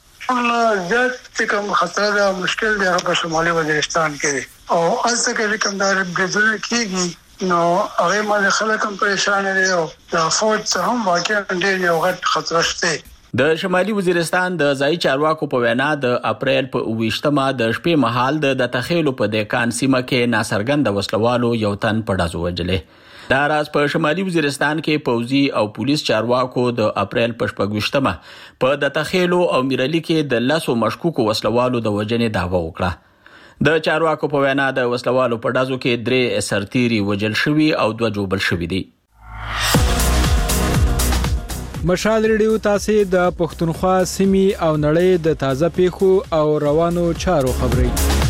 زیات کوم خطر او مشکل دی هغه په شمالي وزیرستان کې دي او هلته کې کوم دا بریدونه کېږي نو هغه باندې خلک هم پریشان دي او د فوج څخه هم واقعا ډېر یو غټ خطر شته. د شمالي وزیرستان د ځای چارواکو په وینا د اپریل په 28مه د شپې مهال د تخیلو په دیکان سیمه کې ناڅرګند وسلوالو یو تن په ډزو وژلې. دا راز په شمالي وزیرستان کې پوځي او پولیس چارواکو د اپریل په 28مه په د تخیلو او میرالي کې د لاسو مشکوکو وسلوالو د وژنې دعوه وکړه. د چارواکو په وینا د وسلوالو په ډزو کې 3 سرتیري وژل شوي او 2 جوبل شوي دي. مشال ریډیو تاسو د پښتونخوا سیمې او نړۍ د تازه پیښو او روانو چارو خبري.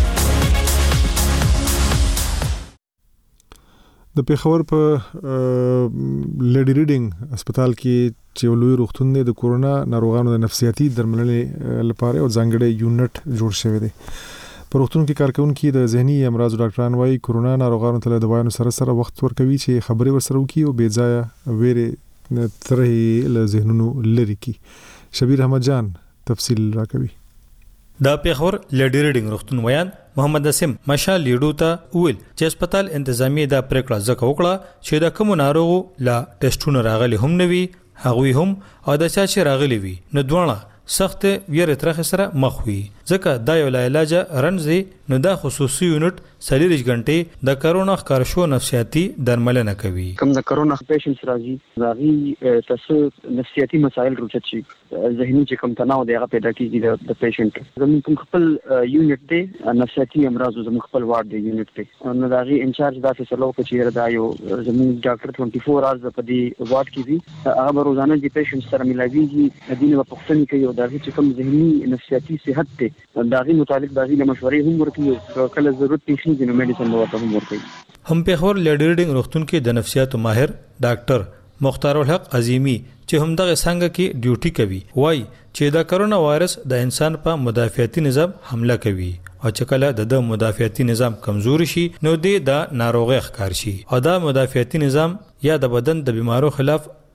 د پیښور په لیډي ریډینګ هسپتال کې چې لوی روغتون دی د کورونا ناروغانو د نفسیاتي درملنې لپاره او ځانګړی یونټ جوړ شوی دی. په روغتون کې کارکونکي د ذهني امراض ډاکټران وايي کورونا ناروغانو ته د دوايانو سره وخت ورکوي چې خبري ورسره وکړي او بې ځایه ویره ترې له ذهنونو لري کی. شبیر احمد جان تفصیل راکوي. د پیښور لیډي ریډینګ روغتون ویان محمد نسیم مشال لیډو ته ویل چې هسپتال انتظامی دا پریکړه ځکه وکړه چې د کوم ناروغو لا ټیسټونه راغلي هم نوي هغوی هم او د چا چې راغلي وي نو دوه سخت ویره ترخه سره مخ وي ځکه دا یو علاج رنځي نو دا خصوصي یونټ 40 غنټې د کرونا ښکار شو نفسیاتي درملنه کوي. کوم د کرونا پیشنټس راځي راغي تاسو نفسیاتي مسایل روچت شي ذهني چې کوم تناو دی هغه پیدا کیږي د پیشنټ زموږ خپل یونټ دی نفسیاتي امراض زموږ خپل وارد دی یونټ دی نو داغي انچارج دا فیصله وکړي چې دا یو زموږ ډاکټر 24 اورز په دې وارد کې دی هغه روزانه د پیشنټ سره ملاويږي د دې په پښتني کې یو داغي چې کوم ذهني نفسیاتي صحت دی داغي متعلق داغي د مشورې هم ورکوي کله ضرورت پیښ نو میډیسن ورته هم ورکوي. هم پیښور لیډي ریډینګ روغتون کې د نفسیاتو ماهر ډاکټر مختار الحق عظیمی چې هم دغه څنګه کې ډیوټي کوي وای چې د کرونا وایرس د انسان په مدافعتي نظام حمله کوي او چې کله د مدافعتي نظام کمزوري شي نو د ناروغي ښکار شي او دا مدافعتي نظام یا د بدن د بیمارو خلاف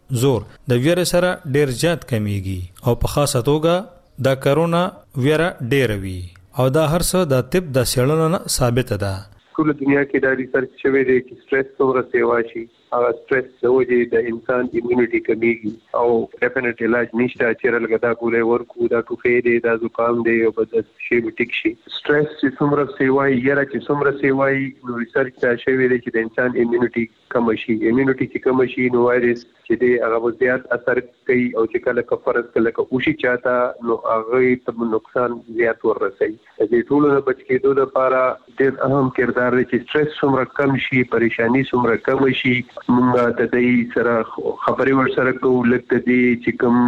زور د ویره سره ډیر زیات کمیږي او په خاصه توګه د کرونا ویره ډیر وي او دا هر څه د طب د څېړنو ثابت ده. ټول دنیا کې دا ریسرچ شوی دی چې سټرس څومره سیوا شي هغه سټرس د وجې د انسان ایمونټي کمیږي او ډیفینټ علاج نشته چې لږه ګولې ورکو دا ټوخی دی دا زکام دی او بد شي ټیک شي. سټرس چې څومره سیوای یره چې څومره سیوای نو ریسرچ دا شوی دی چې د انسان ایمونټي کم شي. ایمونټي چې کم شي نو وایرس چې دی هغه زیات اثر کوي او چې کله کفرت کله کوشي چاته نو هغه ته نقصان زیات ورسي. د ټول نه بچ کېدو لپاره ډېر اهم کردار دی چې سټرس څومره کم شي پریشانی څومره کم شي. مونږ ته دې سره خبرې ور سره کوو لکه دې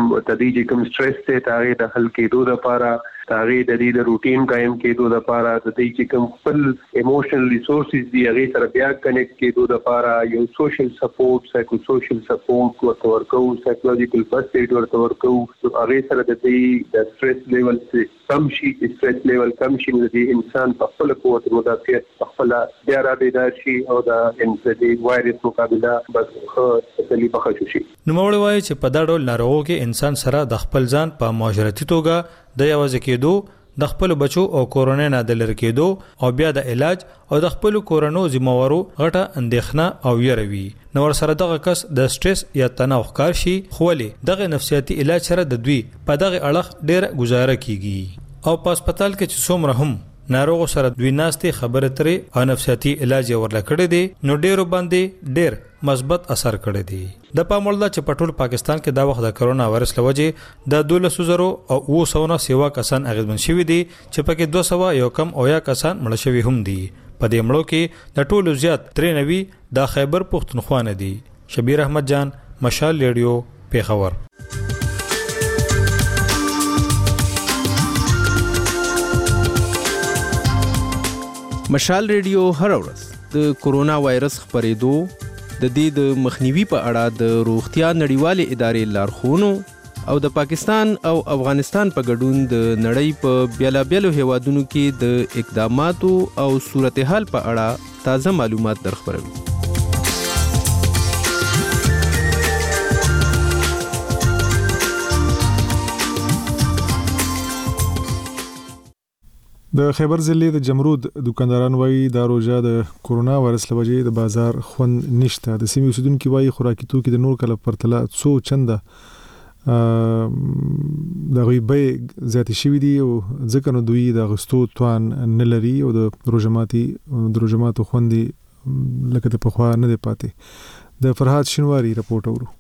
چې کوم سټرس ته تاغي د حل کېدو لپاره تاغي د دې د روټین قائم کېدو لپاره د دې چې کوم خپل ایموشنل ریسورسز دی هغه سره بیا کنیکټ کېدو لپاره یو سوشل سپورټ سایکو سوشل سپورټ ورکو سایکولوژیکل فرست ایډ ورکو هغه سره د دې د سټرس لیول کم شي. سټرس لیول کم شي نو د انسان په خپل قوت مدافعت په خپل بیا را بیدار شي او د انسدي وایرس مقابله بس تکلیف ښه شي. نو موږ وایو چې په دا ډول ناروغو کې انسان سره د خپل ځان په معاشرتي توګه د یوازې کېدو د خپل بچو او کورونې نه د لری کېدو او بیا د علاج او د خپل کورونو ذمہوارو غټه اندېښنه او یروي. نو ور سره دغه کس د سټرس یا تناو ښکار شي خو ولې دغه نفسیاتي علاج سره د دوی په دغه اړه ډیر گزاره کیږي او په هسپتال کې چې څومره هم ناروغ سره دوی ناستې خبره ترې او نفسیاتي علاج ورل کړی دی نو ډیرو باندې ډیر مثبت اثر کړی دی. د پاموړه چې په ټول پاکستان کې دا وخت د کرونا وایرس لوجه د 1200 او 900 سیوا کسان اغیزمن شوي دي چې پکې 200 یو کم او یا کسان مړ شوي هم دي. په دې مړو کې د ټولو زیات 93 د خیبر پختونخوا نه دي. شبیر احمد جان مشال ریډیو پیښور. مشال ریډیو هر ورځ د کورونا وایرس خبرېدو د دې د مخنیوي په اړه د روغتیا نړیوالې ادارې لارښوونو او د پاکستان او افغانستان په ګډون د نړۍ په بیلابیلو هیوادونو کې د اقداماتو او صورتحال په اړه تازه معلومات درخبروي. د خیبر ضلع د جمرود دکانداران وایي دا روزه د کورونا وایرس لوجه د بازار خوند نشته. د سیمې اوسیدونکو وایي خوراکي توکي د نور کله پرتله څو چنده د غیبې زیات شوي دي او ځکه نو دوی د غستو توان نه لري او د روزماتو خوندي لکه د پخوا نه دی پاتې. د فرحات شینواری رپورټ اورو.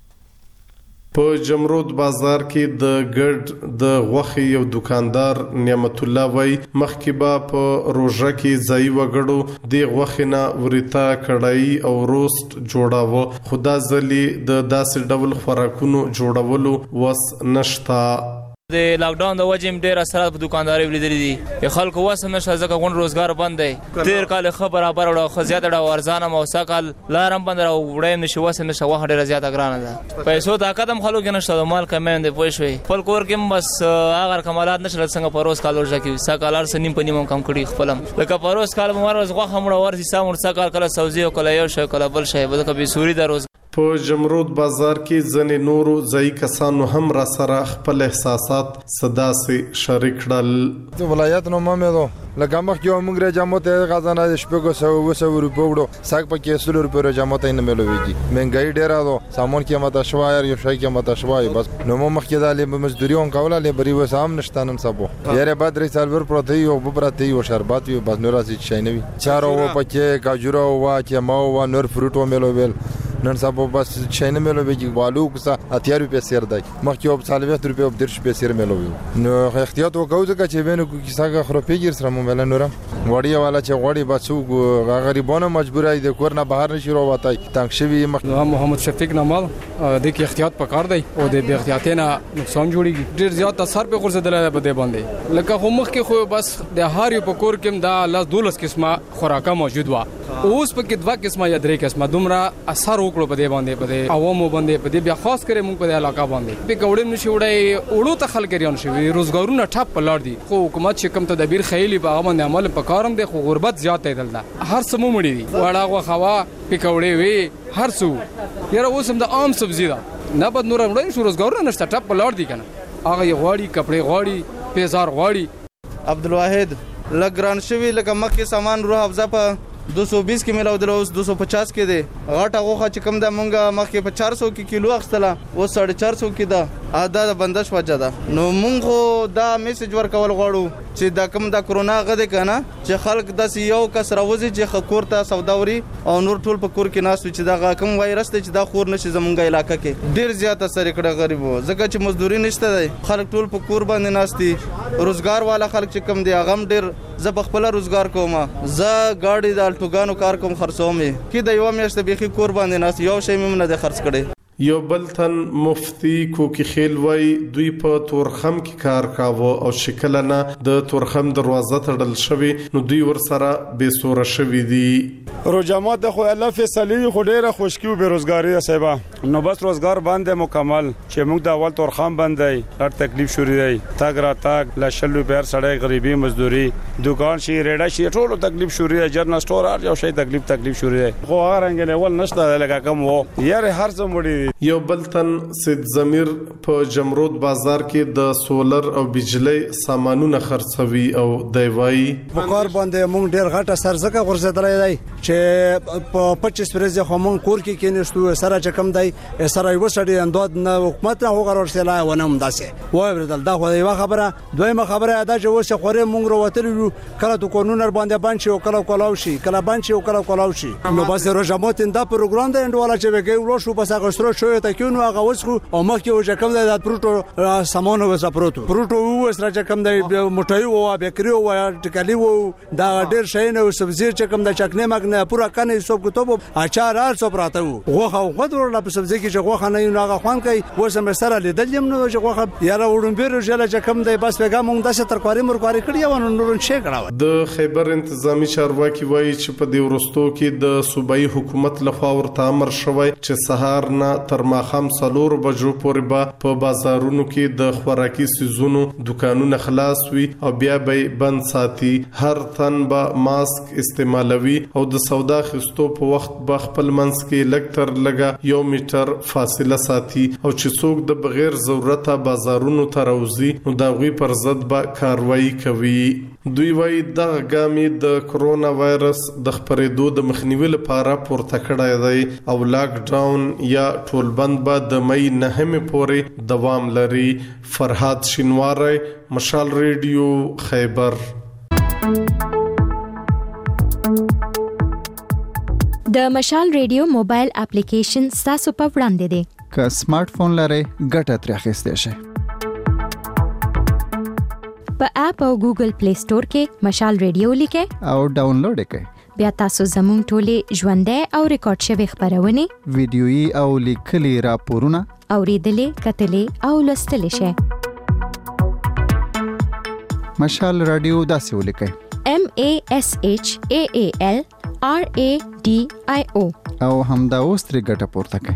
په جمرود بازار کې د ګډ د غوخي یو دکاندار نعمت الله وای مخکې با په روزه کې ځای وګړو د غوخینه ورتا کړای او روست جوړاوه. خدا ځلی د داسې ډول خوراکونو جوړولو وس نشتا. د لاک ډاون د وجې ډېر اثرات په دکانداري ولیدل دي. خلکو واسه نشه ځکه غون روزګار بند دی. تیر کال خبر او خزیات او ارزانه او ساکل لارم بند او وړاندې نشه واسه نشه واه ډېر زیاته ګرانه ده. پیسو طاقت هم خلکو کې نشته مال کمین دی پوه شوي. خپل کور کې بس اگر کمالات نشل څنګه پروس کال ورځ کې ساکل ار سنیم په نیمم کم کړي خپلم لکه پروس کال مروز غوخه مړ ورسي سامور ساکل کله سوزي او کله یو شی کله بل شی بده کبي سوري د روز. په جمرود بازار کې ځنې نورو ځای کسانو هم را سره خپل احساسات صدا سي شریک کړل. د ولایت نو مامه لکه مخ یو موږ رجامو ته غزانه شپږو 100 روپیو وړو ساک په کې 100 روپیو رجامو ته نه ملويږي. مهنګای ډیره ده سامان کې ماته شوای یو شای کې ماته شوای بس نو مخ کې د له مزدوري اون کوله له بری وسام نشتانن سبو یاره بعد رې سال ور پروتي او ببرتي او شربات یو بس نور راځي شای نه وي چارو پکې کاجورو وا چې ماو وا نور فروټو ملوول نن سبا بس چاینه ملو بيجي والو کسا اتیا روپیا سیر دی مخکې او 40 روپیا او 10 روپیا سیر ملو نو احتیاط وکاو ځکه چې وینو کیسه خروپی ګر سره مو مل نور وړي والا چې وړي بچو غریبانو مجبورای د کور نه بهر نشي راوتای تنګ شوی محمد شفیق نمال د کی احتیاط پکار دی او د بی احتیاطي نه نقصان جوړیږي ډیر زیات اثر په غرزه دلته بده باندې لکه خو مخکې خو بس د هار په کور کې دا لاس 12 قسمه خوراکه موجود و اوس په کې 2 قسمه یا 3 قسمه دومره اثر وکړو په دې باندې په دې عوامو باندې په دې بیا خاص کړي موږ په علاقہ باندې په کوړې نشي وړي وړو ته خلک ریان شي روزګارونه ټاپ پلاړ دي خو حکومت چې کوم تدبیر خېلی په باندې عمل پکارم دي خو غربت زیات دی دلته هر څه مو مړي دي وړه غوا په کوړې وي هر څه یاره اوس هم د عام سبزی ده نه بد نور وړي شو روزګار نشته ټپ پلاړ دي کنه هغه غواړي کپڑے غواړي پیزار غواړي عبدالواحد لګران شوی لکه مخکې سامان روح افزا په 220 کې ملاو درو 250 کې دی غاټه غوخه چې کم د مونږه مخکې په 400 کې کیلو اخستله و 450 کې دا ادا د بندش وجه ده نو مونږ دا میسج ورکول غواړو چې دا کم د کرونا غده کنه چې خلک د یو کس راوځي چې خکور ته سوداوري او نور ټول په کور کې ناس چې دا کم وایرس ته چې دا خور نشي زمونږه علاقې کې ډیر زیات اثر کړه غریبو ځکه چې مزدوري نشته دی خلک ټول په کور باندې ناشتي روزګار والا خلک چې کم دی هغه ډیر زه په خپل روزګار کوم زه گاډي د الټوګانو کار کوم خرڅوم کې د یو میاشت بيخي کور باندې ناس یو شی مې نه د خرڅ کړي یو بل تن مفتی کوکی خیل وای دوی په تورخم کې کار کاوه او شکل نه د تورخم دروازه تړل شوی نو دوی ور سره به سور شوی دي روجامات خو الله فیصله خو ډیره خوشکیو بیروزګاری صاحب نو بس روزګار باندې مکمل چې موږ د اول تورخم باندې هر تکلیف شوري دی تاګ را تاګ لا شلو بیر سړی غریبي مزدوري دکان شي ریډا شي ټولو تکلیف شوري دی جرنال سٹور هر یو شی تکلیف شوري دی خو هغه رنګ له ول نشته لکه کم وو یاره هر څه مړي یو بل تن سید ضمیر په جمرود بازار کې د سولر او بجلی سامانونه خرڅوي او دیوای په کار باندې مونږ ډیر غټه سرزکه غورځېدلې دی چې په 25 ورځې خو مونږ کور کې کېنستو سره چې کم دی سره یو سړی اندود نه حکومت نه وګورل سلا ونم داسې وای وردل دا خو یو خبره دویمه خبره ادا چې وسه خوري مونږ وروتلو کله تو قانون باندې باندې او کله کولاو شي کله باندې او کله کولاو شي نو بس روجامات دا پروګرام دی انډواله چې وګي ورو شو بس هغه سره شو ته کېنو هغه وسخو او مخکې وجه کم د پروټو سامان وسه پروټو وسره چې کم د موټي او بیکری او ټکلی او دا ډیر شي نه سبزی چې کم د چکنه مګنه پورا کنه سب کتب اچار هر څو پراته وو غوخه غدور لا سبزی کې غوخه نه هغه خوان کوي وسه سره لیدل یم نو چې غوخه یاره وډم بیر جله چې کم د بس پیغام مونږ د ترکاري مرکاري کړی و نو شي کړه د خیبر انتظامی چارواکي وایي چې په دې ورستو کې د صوبایي حکومت لخوا ورته امر شوی چې سهار نه تر ماخام 4 بجو پورې به په بازارونو کې د خوراکي سيزونو دکانونه خلاص وي او بیا به بند ساتي هر تن به ماسک استعمالوي او د سودا خستو په وخت به خپل منځ کې لکتر لګا 1 میټر فاصله ساتي او چې څوک د بغیر ضرورت بازارونو ته راوځي نو دا غوي پر ضد به کاروایی کوي دوی وايي د غامي د کرونا وایرس د خپرېدو د مخنیوي لپاره پورته کړای دی او لاک ډاون یا ټولبند به د مئی 9 پورې دوام لري فرحات شینواری مشال ریډیو خیبر د مشال ریډیو موبایل اپلیکیشن تاسو په وړاندې دی که سمارټ فون لرئ ګټه ترې اخیستی شئ په اپ او ګوګل پلی سٹور کې مشال ریډیو لیکئ او ډاونلوډ کړئ بیا تاسو زموږ ټولې ژوندۍ او ریکارډ شوی خبرونه ویډیويي او لیکلي راپورونه اوریدلې کتلې او لوستلې شئ مشال رادیو داسې ولیکئ MASHAALRADIO او همدا اوس ترې ګټه پورته کړئ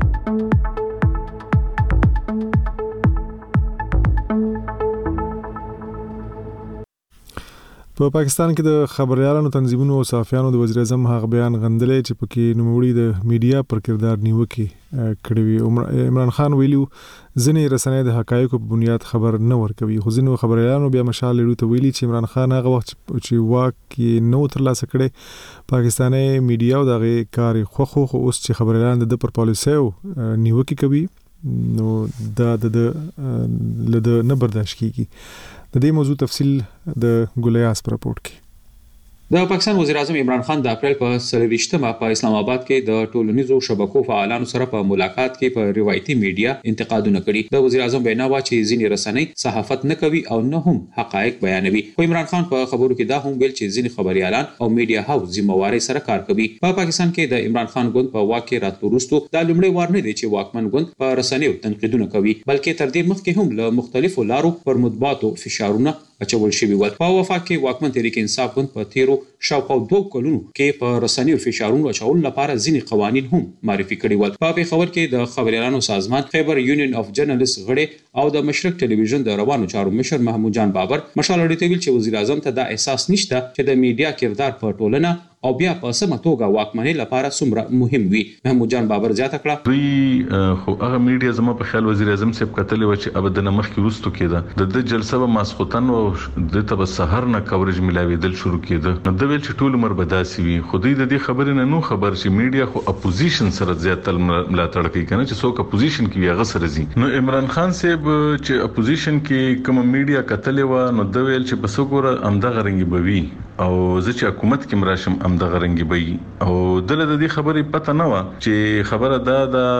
په پاکستان کې د خبريالانو تنظیمونو او صحافیانو د وزیر اعظم هغه بیان غندلې چې پکې نوموړي د میډیا پر کردار نیوکه کړې وي عمران خان ویلو ځینې رسنۍ د حقایقو په بنیاد خبر نه ورکوي خو ځینې خبريالانو بیا مشال لري ته ویلي چې عمران خان هغه وخت چې واک نو ترلاسه کړي پاکستاني میډیا او دغه کار خو اوس چې خبريالان د پر پالیسي نیوکه کوي نو دا د نه برداشت کیږي د دې موضوع تفصیل د ګولیاس پر رپورت کې د پاکستان وزیر اعظم عمران خان د اپریل په 23مه په اسلام آباد کې د ټولنیزو شبکو فعالانو سره په ملاقات کې په روایتي میډیا انتقادونه کړي د وزیر اعظم وینا وا چې ځینې رسنۍ صحافت نه کوي او نه هم حقایق بیانوي خو عمران خان په خبرو کې دا هم ویل چې ځینې خبريالان او میډیا هاوس ذمہواري سره کار کوي په پاکستان کې د عمران خان ګوند په واکه راتلو وروسته د لومړي وار نه دی چې واکمن ګوند په رسنیو تنقیدونه کوي بلکې تر دې مخکې هم له مختلفو لارو پر مطبوعاتو فشارونه اچول شوی ول په وفاق کې واکمن تحریک انصاف ګوند په تیرو شاوخوا 2 کلونو کې په رسنیو فشارونو اچول لپاره ځینې قوانين هم معرفي کړي ول په خبر کې د خبريالانو سازمان خیبر یونین اف جرنالست غړي او د مشرق ټلویزیون د روانو چارو مشر محمود جان بابر مشال اړیته ویل چې وزیر اعظم ته دا احساس نشته چې د میډیا کردار په ټولنه او بیا په سمه توګه واکمنۍ لپاره څومره مهم وي. محمود جان بابر زیاته کړه دوی خو هغه میډیا زما په خیال وزیر اعظم صاحب کتلې و چې ابد نه مخکې وروسته کېده د جلسه به ماسخوتن او د تب سحر نه کورج ملاویدل شروع کېده نو د ویل چې ټول عمر بداسي وي خو دوی د دې خبرې نه نو خبر چې میډیا خو اپوزیشن سره زیات ملاتړ کوي کنه چې څوک اپوزیشن کې هغه سره زی نو عمران خان صاحب چې اپوزیشن کې کوم میډیا کتلې و نو د ویل چې بس وګوره امدغه رنګي بوي او زه چې حکومت کې مراشم امدغه رنګي بوي او دله د دې خبرې پته نه و چې خبره دا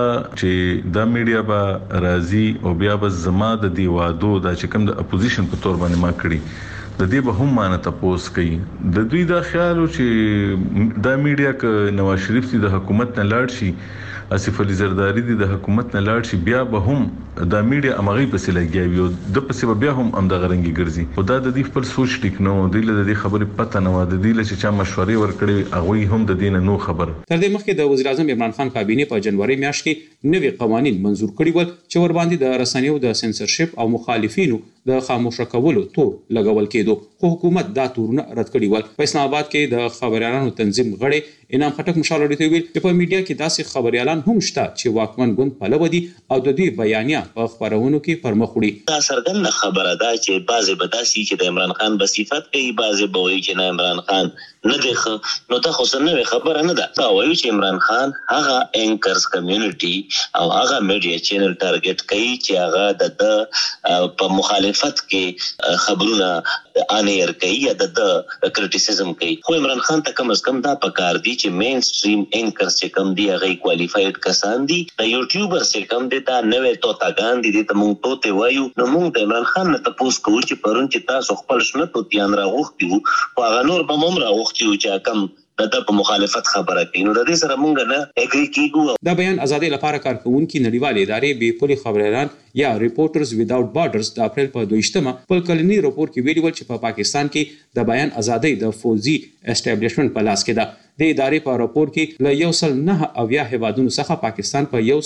چې دا میډیا به راضي او بیا به زما د دی وادو دا چې کوم د اپوزیشن په تور باندې ما کړی د دې به هم مانه تاسو کوي د دوی دا خیال چې دا میډیا ک نواز شریف سي د حکومت نه لاړ شي اسف علي زرداری د حکومت نه لاړ شي بیا به هم دا میډیا امغه پسې لګیاوي او د پسې بیا هم امدغه رنګي ګرځي خدا د دې خپل سوچ ټیک نو د دې خبرې پته نه و د دې چې چا مشورې ورکړي هغه هم د دین نو خبر تر دې مخکې د وزیر اعظم عمران خان کابینه په جنوري میاشت کې نوي قوانين منزور کړي ول چې ور باندې د رسنیو د سنسرشپ او مخالفینو د خاموشه کولو تور لګول کېدو خو حکومت دا تورونه رد کړي ول. په اسلام آباد کې د خبريالانو تنظیم غړي انعام خټک مشال لري ویل چې په میډیا کې داسې خبريالان هم شته چې واکمن ګوند پلو دي او د دوی بیانیه په خبرونو کې پرمخ وړي. دا سرګند خبره ده چې بعضې بداسي چې د عمران خان بصفت کوي بعضې به وایي چې نه عمران خان نه دی نو ته خو څه خبره نه ده دا وایي چې عمران خان هغه انکرز کمیونټي او هغه میډیا چینل ټارګټ کوي چې هغه د په مخالفت کې خبرونه انیر کوي یا د کریټیسزم کوي خو عمران خان ته کم از کم دا پکار دی چې مین سټریم انکرز چې کم دی هغه کوالیفاید کسان دي د یوټیوبر چې کم دی دا نوې توتاګان دي ته مونږ توته وایو نو مونږ د عمران خان نه تاسو کوو چې پرون چې تاسو خپل شنه توتیان راغوختي وو او هغه نور به هم راغوختي وو چې کم د په مخالفت خبره کوي نو د دې سره مونږ نه اګری کیږو. دا بیان ازادي لپاره کارکونکو نړیوالې ادارې بي پولي خبريالان یا ریپورټرز ویداوت بارډرز د اپریل په 22مه په کلنی راپور کې ویلي چې په پاکستان کې د بیان ازادي د فوزي اسټابلیشمنت په لاس کې ده. د ادارې په راپور کې له 109 هیوادونو څخه پاکستان په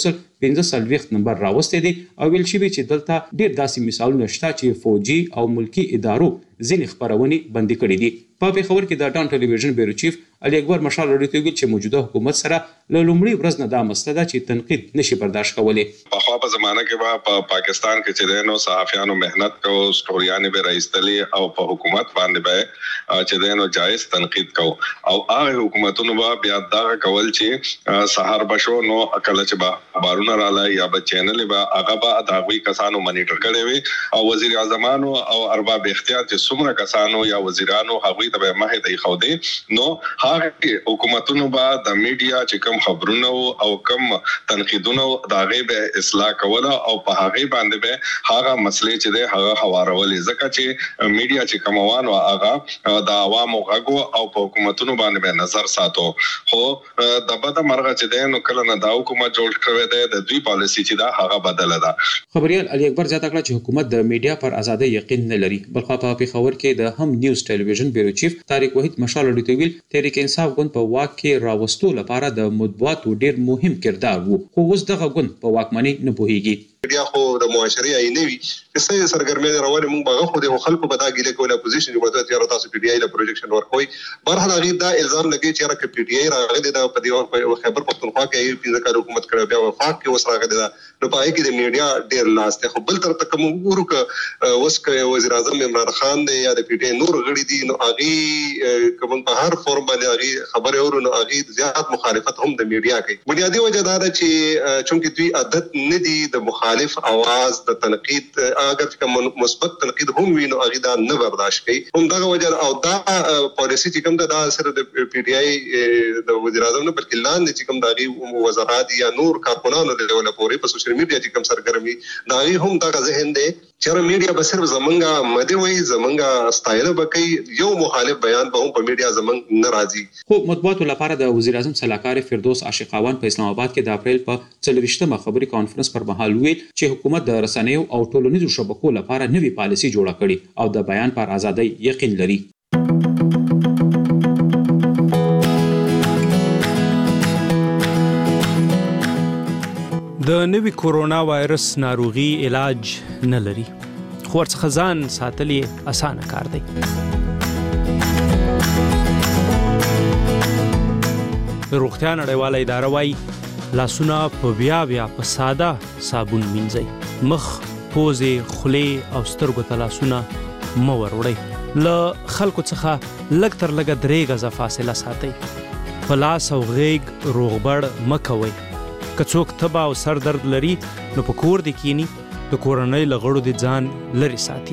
115 نمبر راوستي دي او ویل شوی چې دلته ډیر داسې مثالونه شته چې فوجي او ملکی ادارو ځینې خبرونه بندي کړې دي. په پیښور کې د ډان ټلویزیون بیورو چیف علي اکبر مشال لري چې موجوده حکومت سره له لومړي ورځ نه دا مسله ده چې تنقید نشي برداشت کولی. په خو په زمانه کې په پاکستان کې چې دینو صحافیانو مهنت کو سټوریانې به راځتلي او په حکومت باندې به چې دینو جایز تنقید کو او هغه حکومتونو به بیا دا کول چې سحر بشو نو اکل چې با بارونه راځي یا به چینل به هغه به داوی کسانو منیټر کړي وي او وزیر اعظمانو او ارباب اختیار چې څومره کسانو یا وزیرانو هغه ته به مه دی خو دی نو هغه حکومتونو به د میډیا چې کوم خبرونه او کوم تنقیدونه دا غیبه اصلاح کوله او په هغه باندې به هغه مسلې چې ده هغه حوارولې ځکه چې میډیا چې کوموان او هغه د عوامو غږ او په حکومتونو باندې به نظر ساتو خو د بده مرغه چې ده نو کله نه دا حکومت جوړ کړی دی د دوی پالیسی چې دا هغه بدله ده. خبريال علي اکبر زیاته کړه چې حکومت د میډیا پر ازادي یقین نه لري بلخو په پیښور کې د هم نیوز ټلویزیون بیورو چیف طارق وحید مشال لري ویل تحریک انصاف ګوند په واک کې راوستو لپاره د مطبوعاتو ډیر مهم کردار وو خو اوس دغه ګوند په واکمنۍ نه پوهیږي. میډیا خو د معاشري عینوي چې سرګرمي روانه مونږ باغه خو د خلکو په دا ګیله کوله اپوزیشن جوړه تیار تاسو پی ډی آی له پروجیکشن ورکوي برحال غیر دا الزام لګي چې راکې پی ډی آی راغلي دا په دیوان په خیبر پختونخوا کې پیځه کار حکومت کړو بیا وفاق کې وس راغلي دا نو پای کې د میډیا ډیر لاس ته خو بل تر تک موږ ورکه اوس کې وزیر اعظم عمران خان دی یا د پی ډی آی نور غړي دي نو اغي کوم په هر فورم باندې اغي خبره ورونو اغي زیات مخالفت هم د میډیا کوي. بنیادی وجه دا ده چې چونکه دوی عادت نه دي د مخالف आवाज د تنقید اگر کوم مثبت تنقید هم وینو اغه دا نه برداشت کوي هم دا وجه او دا پالیسی چې کوم دا سره د پی ډی آی د وزیر اعظم نه بلکې لاندې چې کوم داغي وزارات یا نور کارکونانو له ول پورې په سوشل میډیا چې کوم سرګرمي داغي هم دا ذهن دی چې میډیا به صرف زمونږه مده وي زمونږه ستایل بکې یو مخالف بیان به هم په میډیا زمونږ ناراضي. خو مطبوعاتو لپاره د وزیر اعظم صلاحکار فردوس عاشقاوان په اسلام آباد کې د اپریل په 24مه خبري کانفرنس پر مهال ویل چې حکومت د رسنیو او ټولنیزو شبکو لپاره نوې پالیسي جوړه کړې او د بیان پر ازادۍ یقین لري. د نوي کورونا وایرس ناروغي علاج نه لري خو ورڅخه ځان ساتل یې اسانه کار دی. روغتیا نړیواله اداره وایي لاسونه په بیا په ساده صابون مینځئ. مخ، پوزې، خولې او سترګو ته لاسونه مه وروړئ. له خلکو څخه لږ تر لږه 3 غزه فاصله ساتئ. په لاس او غیږ روغبړ مه کوئ. که څوک تبه او سر درد لري نو په کور دې کینی، د کورنۍ له غړو دې ځان لرې ساتي.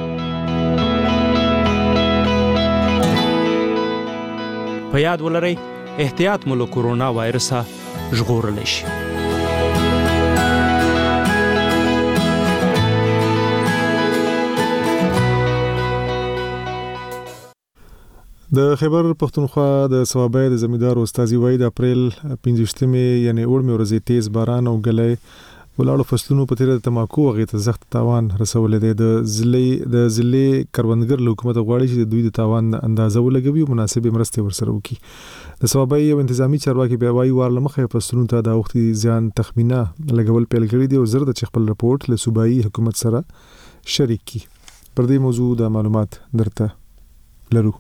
په یاد ولرئ احتیاط مو له کورونا وایرسه ژغورلی شي. د خیبر پښتونخوا د صوابۍ د زمیندار استاذي وای د اپریل 15مې یعنی اوړمې ورځې تیز باران او ګلې ولاړو فصلونو په تیر د تماکو هغې ته سخت تاوان رسولی دی. د ضلعې کروندګر له حکومت غواړي چې د دوی د تاوان اندازه ولګوي او مناسبې مرستې ورسره وکړي. د صوابۍ یو انتظامی چارواکي بیا وایي وار له مخې فصلونو ته د اوښتي زیان تخمینه لګول پیل کړي دي او زر د خپل رپورټ له صوبایي حکومت سره شریک کړي. پر دې موضوع د معلومات درته لرو.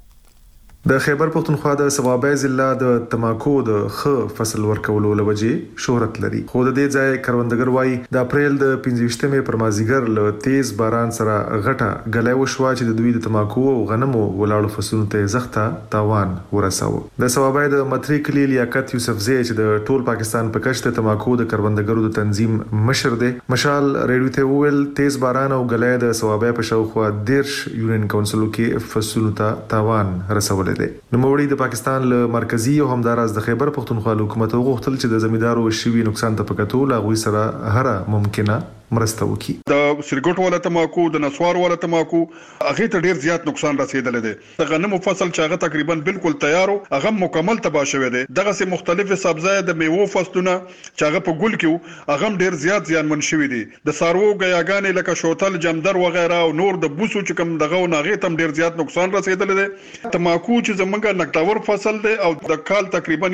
د خیبر پښتونخوا د صوابۍ ضلع د تماکو د ښه فصل ورکولو لوجې شهرت لري، خو د دې ځای کروندګر وایي د اپریل د 15مې پر مازیګر له تیز باران سره غټه ګلې وشوه چې د دوی د تماکو او غنمو ولاړو فصلونو ته زخته تاوان ورساوه. د صوابۍ د متری کلی لیاقت یوسفزی چې د ټول پاکستان په کچ د تماکو د کروندګرو د تنظیم مشر دی، مشال ریډیو ته وویل تیز باران او ګلې د صوابۍ په شاوخوا 10 یونین کونسلو کې فصلونو ته تاوان رسولی. نوموړي د پاکستان له مرکزی او همداراز د خیبر پښتونخوا حکومت غوښتل چې د زمیندارو شوي نقصان ته پکتو لاغوي سره هر ممکنه مرسته وکړي. د سرګټ ولا تماکو د نسوار ولا تماکو هغه ته ډیر زیات نقصان رسیدل دي. د غنمو فصل چې هغه تقریبا بالکل تیارو هغه مکمل تباہ شوی دی. دغه سه مختلفه سبزی د میوه فصلونه چې هغه په ګل کې هغه ډیر زیات زیانمن شوی دي. د سارو غیاګانې لکه شوتل، جمدر وغیرہ او نور د بوسو چې کوم دغه ناغه تم ډیر زیات نقصان رسیدل دي. تماکو چې زمونږ نقطاور فصل دی او د کال تقریبا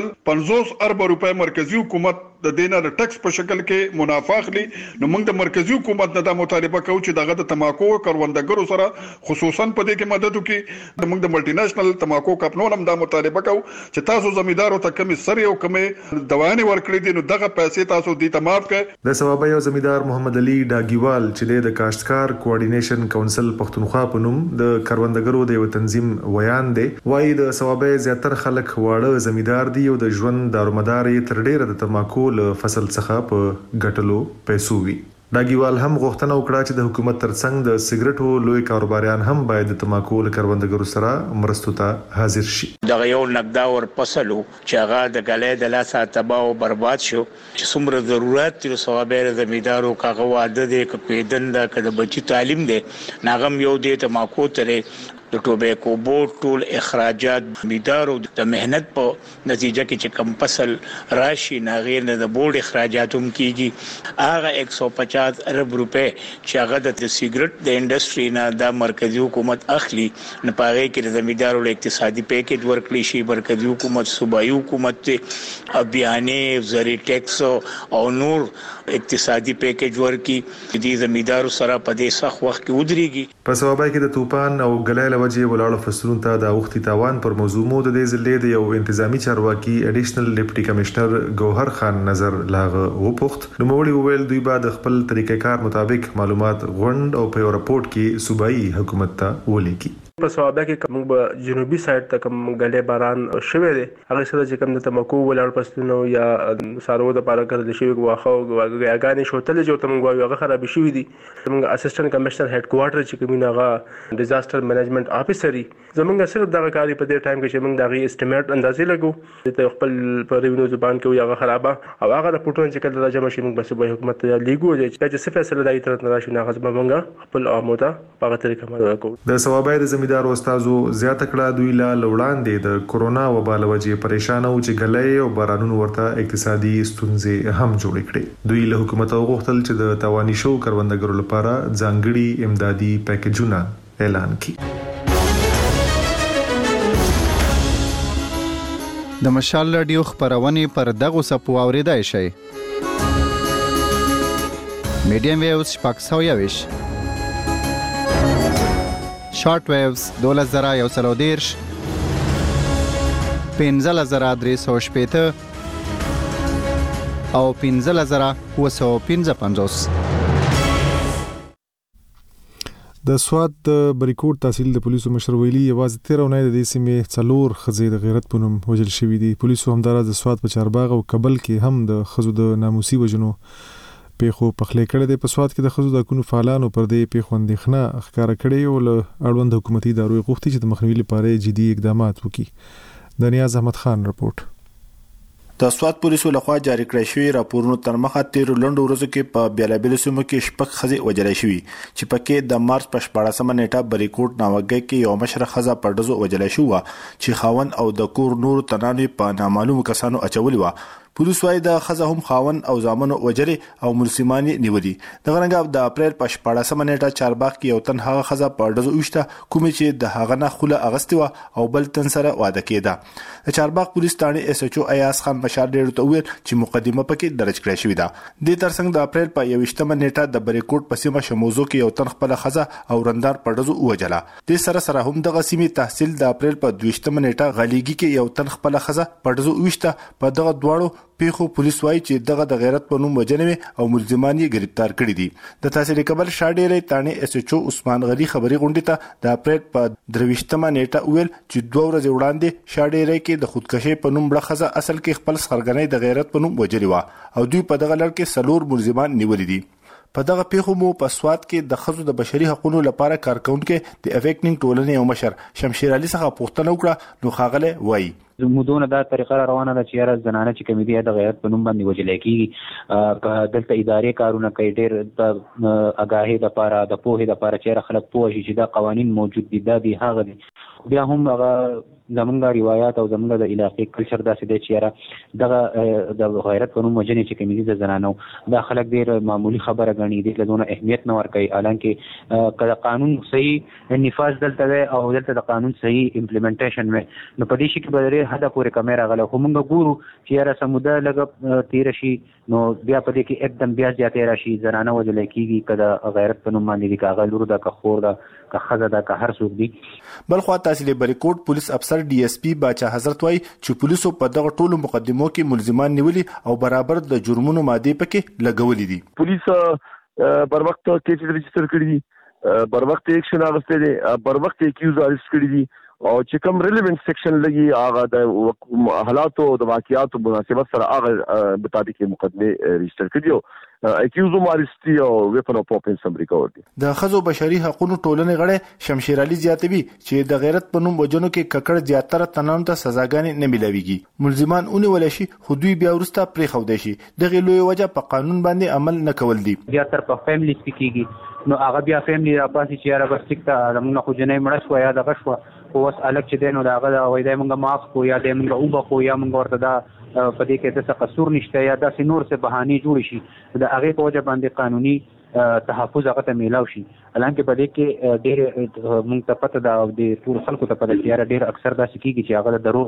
150 ارب روپے مرکزی حکومت د دینه د ټیکس په شکل کې منافع اخلي. نو موږ د مرکزی حکومت نه د مطالبه کوو چې دغه د تماکو کروندګرو سره خصوصا په دې کې مدد وکړي. موږ د ملټي نېشنل تماکو کمپنیو هم د مطالبه کوو چې تاسو زمیندارو ته کمی سری او کمی دوانې ورکړي دي نو دغه پیسې تاسو دې ته معاف کړئ. د صوابۍ یو زمیندار محمد علي ډاګیوال چې د کاشتکار کوارډینیشن کونسل پښتونخوا په نوم د کروندګرو د یو تنظیم ویان دی، وایي د صوابۍ زیاتره خلک واړه زمیندار دي او د ژوند دارومدار یې تر ډیره د تماکو له فصل څخه په ګټلو پیسو وي. ډاګیوال هم غوښتنه وکړه چې د حکومت ترڅنګ د سیګریټو لوی کاروباریان هم باید د تماکو له کروندګرو سره مرستو ته حاضر شي. دغه یو نقداور فصل چې هغه د ګلې د لاسه تباہ او برباد شو چې څومره ضرورت تر صوابۍ زمیندارو کاغه واده دې کپیدن د کده بچی تعلیم دې ناغم یو دې تماکو ترې د ټوبیکو بورډ ټول اخراجات زمیندارو د مهنت په نتیجه کې چې کم فصل راشي ناغیر نه د بورډ اخراجات هم کیږي. هغه 150 ارب روپے چې هغه د سیګریټ د انډستری نه د مرکزی حکومت اخلي نه پاره کې د زمیندارو له اقتصادي پیکیج ورکړي شي. مرکزی حکومت، صوبایي حکومت ابيانې زری ټیکس او نور اقتصادي پیکیج ورکړي چې د زمیندارو سره په دې سخت وخت کې ودرېږي. په صوابۍ کې د طوفان او ګلې وجې ولاړو فصلونو ته د اوښتي تاوان پر موضوع مو د دې ضلع د یو انتظامی چارواکي اډیشنل ډیپټي کمشنر ګوهر خان نظر لاغه وپوښت. نوموړي وویل دوی به د خپل طریقې کار مطابق معلومات غونډ او په رپورټ کې صوبایي حکومت ته ولیکي. په صوابۍ کې کوم جنوبي سایډ ته کوم غلې باران شوه دی هغه سره چې کوم د تماکو ولاړ فصلونو یا سارو د پاره کړل شي واخو غاګانې شوتل جو تم غواړي هغه خراب شي دي. زموږ اسسټنټ کمشنر هډ کوارټر چې کوم هغه ډیزاستر مینجمنت افیسري زموږ صرف دغه کاری په دې ټایم کې چې موږ دغه اسټیمیټ اندازې لګو ته خپل په ریونیو زبان کې هغه خرابه او هغه رپورټونه چې کله راځي مشه موږ بس به حکومت ته لیګو چې چې څه فیصله دای تر نه راشي نه غزبه موږ خپل اموده په طریقه عمل وکړو. د صوابۍ د زمیندار استادو زیاته کړه دوی لا وړاندې د کورونا وبا له وجې پریشان او چې ګلې او بارانونو ورته اقتصادي ستونزې هم جوړ کړې. دوی له حکومت غوښتل چې د تواني شو کروندګرو لپاره ځانګړي امدادي پیکیجونه اعلان کړي. د مشال رادیو خبرونه پر دغه سپو اوریدای شي. میډیم ویوز پاکستان یوش شارټ ویوز 2130 15350 او 15755. د سوات د بریکوټ تحصیل د پولیسو مشر ویلي یوازې 13 اونۍ د دې سیمې 4 ښځې د غیرت په نوم وژل شوې دي. پولیسو همداراز د سوات په چارباغ او کابل کې هم د ښځو د ناموسي وژنو پیښو پخلی کړی دی. په سوات کې د ښځو د حقونو فعالانو پر دې پیښو اندېښنه ښکاره کړې او له اړوند حکومتي ادارو غوښتي چې د مخنیوي لپاره جدي اقدامات وکړي. د نیاز احمد خان رپورټ. د سوات پولیسو لخوا جاری کړی شوی راپورونو تر مخه 13 لنډو ورځو کې په بیلابیلو سیمو کې شپږ ښځې وژل شوې چې پکې د مارچ په 14مه نیټه بریکوټ ناوګي کې یو مشره ښځه په ډزو وژل شوې چې خاوند او د کور نور تنانو په نامعلومو کسانو اچولي و. پولیس وايي د ښځه هم خاوند او زامنو وجري او ملسماني نیولي. د غرنګ د اپریل په 14مه نیټه چارباغ کې یو تن هغه ښځه په ډزو وشته کومې چې د هغه نه خوله اغستې و او بل تن سره واده کېده. د چارباغ پولیس ثاني اس ایچ او ایاس خان مشال ډېر ته ویل چې مقدمه پکې درج کړې شوې ده. د ترڅنګ د اپریل په 21مه نیټه د بریکوټ په سیمه شموزو کې یو تن خپل ښځه او رندار په ډزو وجله. د سره هم د غسیمي تحصیل د اپریل په 22مه نیټه غلیګي کې یو تن خپل ښځه په ډزو وشته. په دغه دواړو پیښو پولیس وايي چې دغه د غیرت په نوم وجنوي او ملزمان یې گرفتار کړي دي. د تحصیل کابل شاډېری ثاني اس ایچ او عثمان غلی خبري غونډه ته د اپریل په 23مه نیټه ویل چې 2 ورځې وړاندې شاډېری کې د خودکشي په نوم بلخزه اصل کې خپل سرګنۍ د غیرت په نوم وجلی و او دوی په دغه لړ کې 4 ملزمان نیولې دي. په دغه پیښو مو په سوات کې د ښځو د بشري حقوقو لپاره کارکونکو د افیکټینګ ټولنې او مشر شمشیر علي څخه پوښتنه وکړه. نو خاغله وایي زمودونه دا طریقه روانه ده چې یاره زنانه چې کمیډي د غیرت په نوم باندې وجل کیږي. په دلته ادارې کارونه کوي ډېر د اگاهي د لپاره د پوهې د لپاره چې خلک پوه شي چې دا قوانين موجود دي دا به هغه دي. بیا هم هغه زمونږ روایت او زمونږ د علاقې کلچر داسې دی چې یاره دغه د غیرت په نوم وجنې چې کمیډي د زنانو دا خلک ډېر معمولی خبره ګڼي دي له دونه اهمیت نه ورکوي. حالانکه کله قانون صحیح نفاذ دلته دی او دلته د قانون صحیح امپلیمنټیشن وي نو په دې شي کې به حدا پورې کیمرا غله خو موږ ګورو چې یاره سموده لګ تیر شي نو بیا په دې کې एकदम بیا ځاتې راشي زنانه وجل کیږي کله غیرت په نوم باندې کاغه لور دا که خور دا که خزه دا که هر څوک دي. بل خو تحصیل بریکوټ پولیس افسر ډي اس پی باچا حضرت وايي چې پولیسو په دغه ټولو مقدمو کې ملزمان نیولي او برابر د جرمونو ماده پکې لګولې دي. پولیس بر وخت کیس رجستر کړی دي بر وخت ایکشن اغسته دي بر وخت اکیوز اریسټ کړی دي او چې کوم ریلیونت سیکشن لګي هغه د حالاتو د واقعیاتو مناسبت سره هغه مطابق مقدمه رجستر کړي اکیوز مارستی او ویپن اف اوپن سم ریکور دي. د خزو بشري حقوقو ټولنې غړي شمشیر علي زیاتوي چې د غیرت په نوم وجنو کې ککړ زیاتره تنانو ته سزاګانې نه ملويږي. ملزمان اونې ولشي خو دوی بیا ورسته پرې خو دي شي دغه لوی وجه په قانون باندې عمل نه کول دي. زیاتره په فیملی سپیکيږي نو هغه بیا فیملی راپاسي چې را بس ټیک ته موږ خو جنې مړ شو یا دغه شو خو وس الګ چې دینو داغه دا وای دا موږ معاف کو یا دې موږ او بخو یا موږ ورته دا په دې کې د څه قصور نشته یا د نور څه بهاني جوړ شي د هغه په وجه باندې قانوني تحفظ هغه ته میلاو شي. حالانکه په دې کې ډېر موږ ته پته دا د ټول خلکو ته پته چې ډېر اکثر دا سکیږي چې هغه د دروغ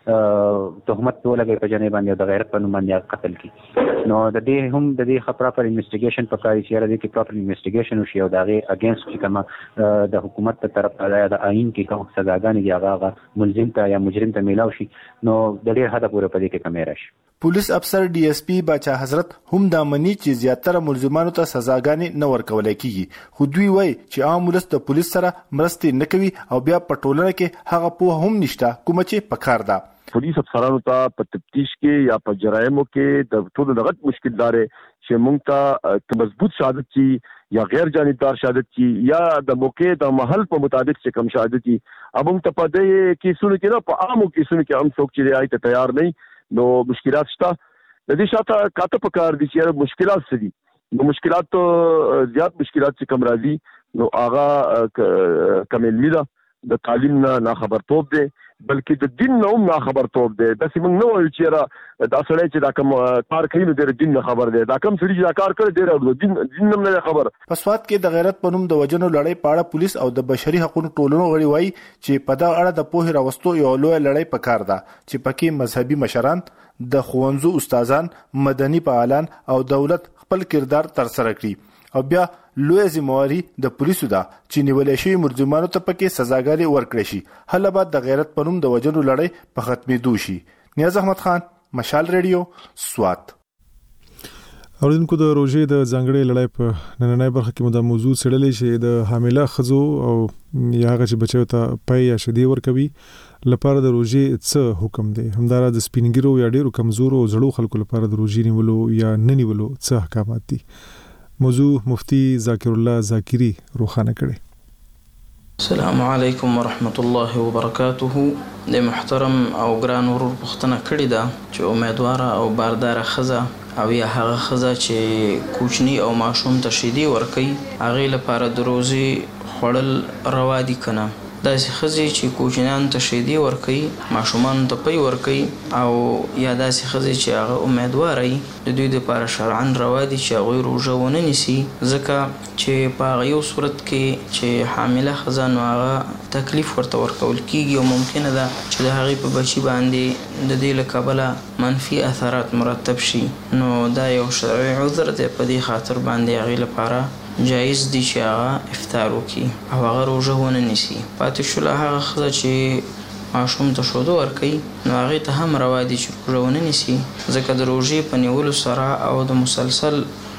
تهمت ولګي په جنې باندې د غیرت په نوم باندې قتل کی. نو د دې هم د دې پراپر انویسټیګیشن پکاري چې د دې پراپر انویسټیګیشن وشي او دغه اگینست چې کومه د حکومت ته طرف ته د آئین کې کوم سزاګانې دی هغه ملزم ته یا مجرم ته میلاو شي نو د دې حدا پورې په دې کې کمی راشي. پولیس افسر ډي اس پی باچا حضرت هم دا مني چې زیاتره ملزمانو ته سزاګانې نه ورکول کیږي خو دوی وایي چې عام ولس د پولیس سره مرسته نه کوي او بیا په ټولنه کې هغه په هم نشته کوم چې پکار ده. پولیس افسرانو ته په تفتیش کې یا په جرایمو کې د ټولو دغه مشکل دار چې موږ ته مضبوط شهادت کی یا غیر جانبدار شهادت کی یا د موقع د محل په مطابق چې کم شهادت کی اب موږ ته په دې کې سونه کې نه په عامو کې سونه کې هم څوک چې آیته تیار نه نو مشکلات شته. د دې شاته کاته په کار دي چې مشکلات څه دي نو مشکلات زیات مشکلات چې کم راځي نو هغه کم علمي ده د تعلیم نه خبرتوب دی بلکې د دین نه هم نه خبرتوب دی. د سیمه نو چې را دا سړی چې دا کوم کار کوي نو د دین نه خبر دی دا کوم سړي چې دا کار کوي ډیر او دین نه خبر. په سوات کې د غیرت په نوم د وجنو لړۍ پاړه پولیس او د بشري حقوقو ټولنو غړي وایي چې په دا اړه د پوهې راوستو یو لوی لړۍ پکار ده چې پکې مذهبي مشران د خوانزو استادان مدني فعالان او دولت خپل کردار تر سره کړي او بیا لوی ذمہواری د پولیسو ده چې نیولې شي مرجمانو ته پکې سزاګانې ورکړي شي. هله بعد د غیرت پنوم د وجنو لړۍ په ختمېدو شي. نیاز احمد خان، مشال ریډیو، سوات. اوریدونکو د روژې د ځانګړې لړۍ په نننۍ برخه کې مو د موضوع څېړلې چې د حامله ښځو او یا هغه چې بچیو ته پی یا شیدې ورکوي لپاره د روژې څه حکم دی. همدارا د سپینګیرو یا ډیرو کمزورو او زړو خلکو لپاره د روژې نیولو یا نه نیولو څه احکامات دي. موضوع مفتی ذاکر الله ذاکری روښانه کړي. السلام علیکم ورحمت الله وبرکاته. د محترم او ګران ورور پوښتنه کړې ده چې امیدواره او بارداره ښځه او یا هغه ښځه چې کوچني او ماشوم ته شیدې ورکوي هغې لپاره د روژې خوړل روا دي که نه. داسې ښځې چې کوچنیانو ته شیدې ورکوي، ماشومانو ته پی ورکوي او یا داسې ښځې چې هغه امیدواره وي د دوی دپاره شرعاً روا دي چې هغوی روژه ونه نیسي، ځکه چې په هغه یو صورت کې چې حامله ښځه نو هغه تکلیف ورته ورکول کېږي او ممکنه ده چې د هغې په بچي باندې د دې له کبله منفي اثرات مرتب شي. نو دا یو شرعي عذر دی، په دې خاطر باندې هغې لپاره جایز دی چې هغه افطار وکړي او هغه روژه ونه نیسي. پاتې شوله هغه ښځه چې ماشوم ته شوده ورکوي نو هغې ته هم روا دي چې روژه ونه نیسي، ځکه د روژې په نیولو سره او د مسلسل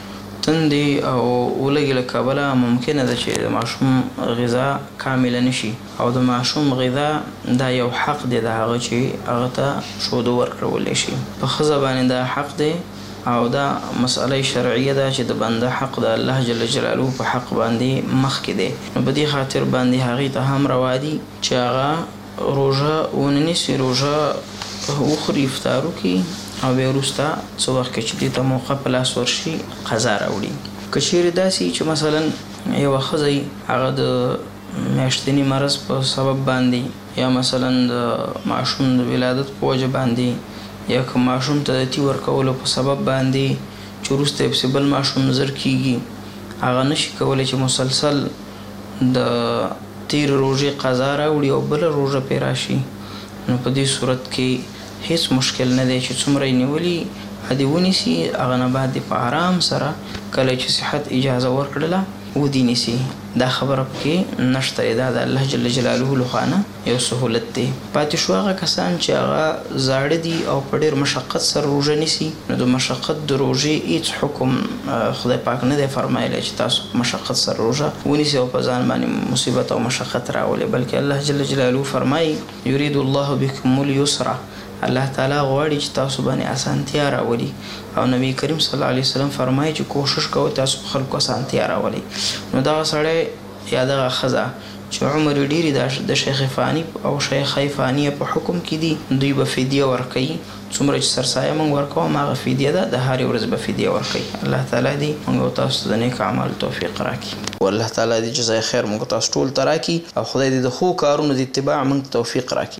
تندې او ولږې له کبله ممکنه ده چې د ماشوم غذا کامله نشي او د ماشوم غذا دا یو حق دی د هغه چې هغه ته شوده ورکولی شي. په ښځه باندې دا حق دی او دا مسئله شرعیه ده چې د بنده حق د الله جل جلاله په حق باندې مخکې دی. نو په دې خاطر باندې هغې ته هم روا دي چې هغه روژه ونه نیسي، روژه وخوري، افطار وکړي او بیا وروسته څه وخت کې چې دې ته موقع په لاس ورشي قضا راوړي. که چیرې داسې چې مثلا یوه ښځه هغه د میاشتني مرض په سبب باندې یا مثلا د ماشوم د ولادت په وجه باندې یا که ماشوم ته د تی ورکولو په سبب باندې چې وروسته یې پسې بل ماشوم زر کېږي، هغه نشي کولی چې مسلسل د تېرې روژې قضا راوړي او بله روژه پرې راشي. نو په دې صورت کې هیڅ مشکل نه دی چې څومره یې نیولي هدې ونیسي، هغه نه بعد یې په آرام سره کله چې صحت اجازه ورکړله ودې نیسي. دا خبره پکې نشته، دا د الله جل جلاله لخوا نه یو سهولت دی. پاتې شو هغه کسان چې هغه زاړه دي او په ډېر مشقت سره روژه نیسي، نو د مشقت د روژې هیڅ حکم خدای پاک نه دی فرمایلی چې تاسو په مشقت سره روژه ونیسئ او په ځان باندې مصیبت او مشقت راولئ، بلکې الله جل جلاله فرمایي یرید الله بکم اليسر، الله تعالی غواړي چې تاسو باندې اسانتیا راولي. او نبی کریم صلی الله علیه وسلم فرمایي چې کوشش کوئ تاسو په خلکو اسانتیا راولي. نو دغه سړی یا دغه ښځه چې عمر ډېرې د شیخ فانی او شیخې فانیه په حکم کې دي، دوی به فدیه ورکوي. څومره چې سرسایه موږ ورکوم هغه فدیه ده، د هرې ورځ به فدیه ورکوي. الله تعالی دې موږ او تاسو د نیک اعمالو توفیق راکړي او الله تعالی دې جزای خیر موږ تاسو ټول ته راکړي او خدای دې د ښو کارونو د اتباع موږ توفیق راکړي.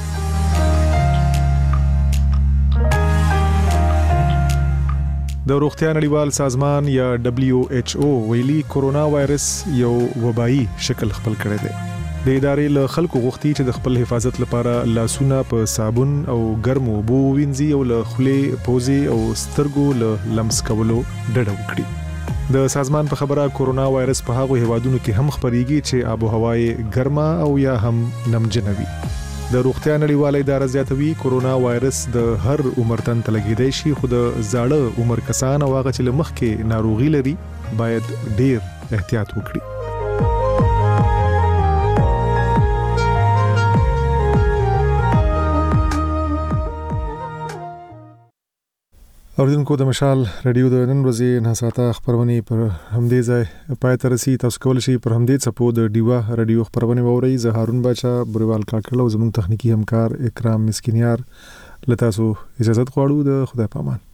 د روغتیا نړیوال سازمان یا WHO ویلي کورونا وایرس یو وبایي شکل خپل کړی دی. د ادارې له خلکو غوښتي چې د خپل حفاظت لپاره لاسونه په صابون او ګرمو اوبو ووینځي او له خولې، پوزې او سترګو له لمس کولو ډډه وکړي. د سازمان په خبره کورونا وایرس په هغو هیوادونو کې هم خپریږي چې آب و هوا یې ګرمه او یا هم نمجنه وي. د روغتیا نړیواله اداره زیاتوي کورونا وایرس د هر عمر تن ته لګیدای شي، خو د زاړه عمر کسان او هغه چې له مخکې ناروغي لري باید ډیر احتیاط وکړي. اوریدونکو د مشال رادیو د نن ورځې نه ساته خبرونه پر همدې ځای پای ته رسي. تاسو کولی شئ پر همدې څپو د ډیوا رادیو خبرونه واورئ. زه هارون باچا بریوال کاکړ او زموږ تخنیکی همکار اکرام مسکینیار له تاسو اجازه غواړو. د خدای پامان.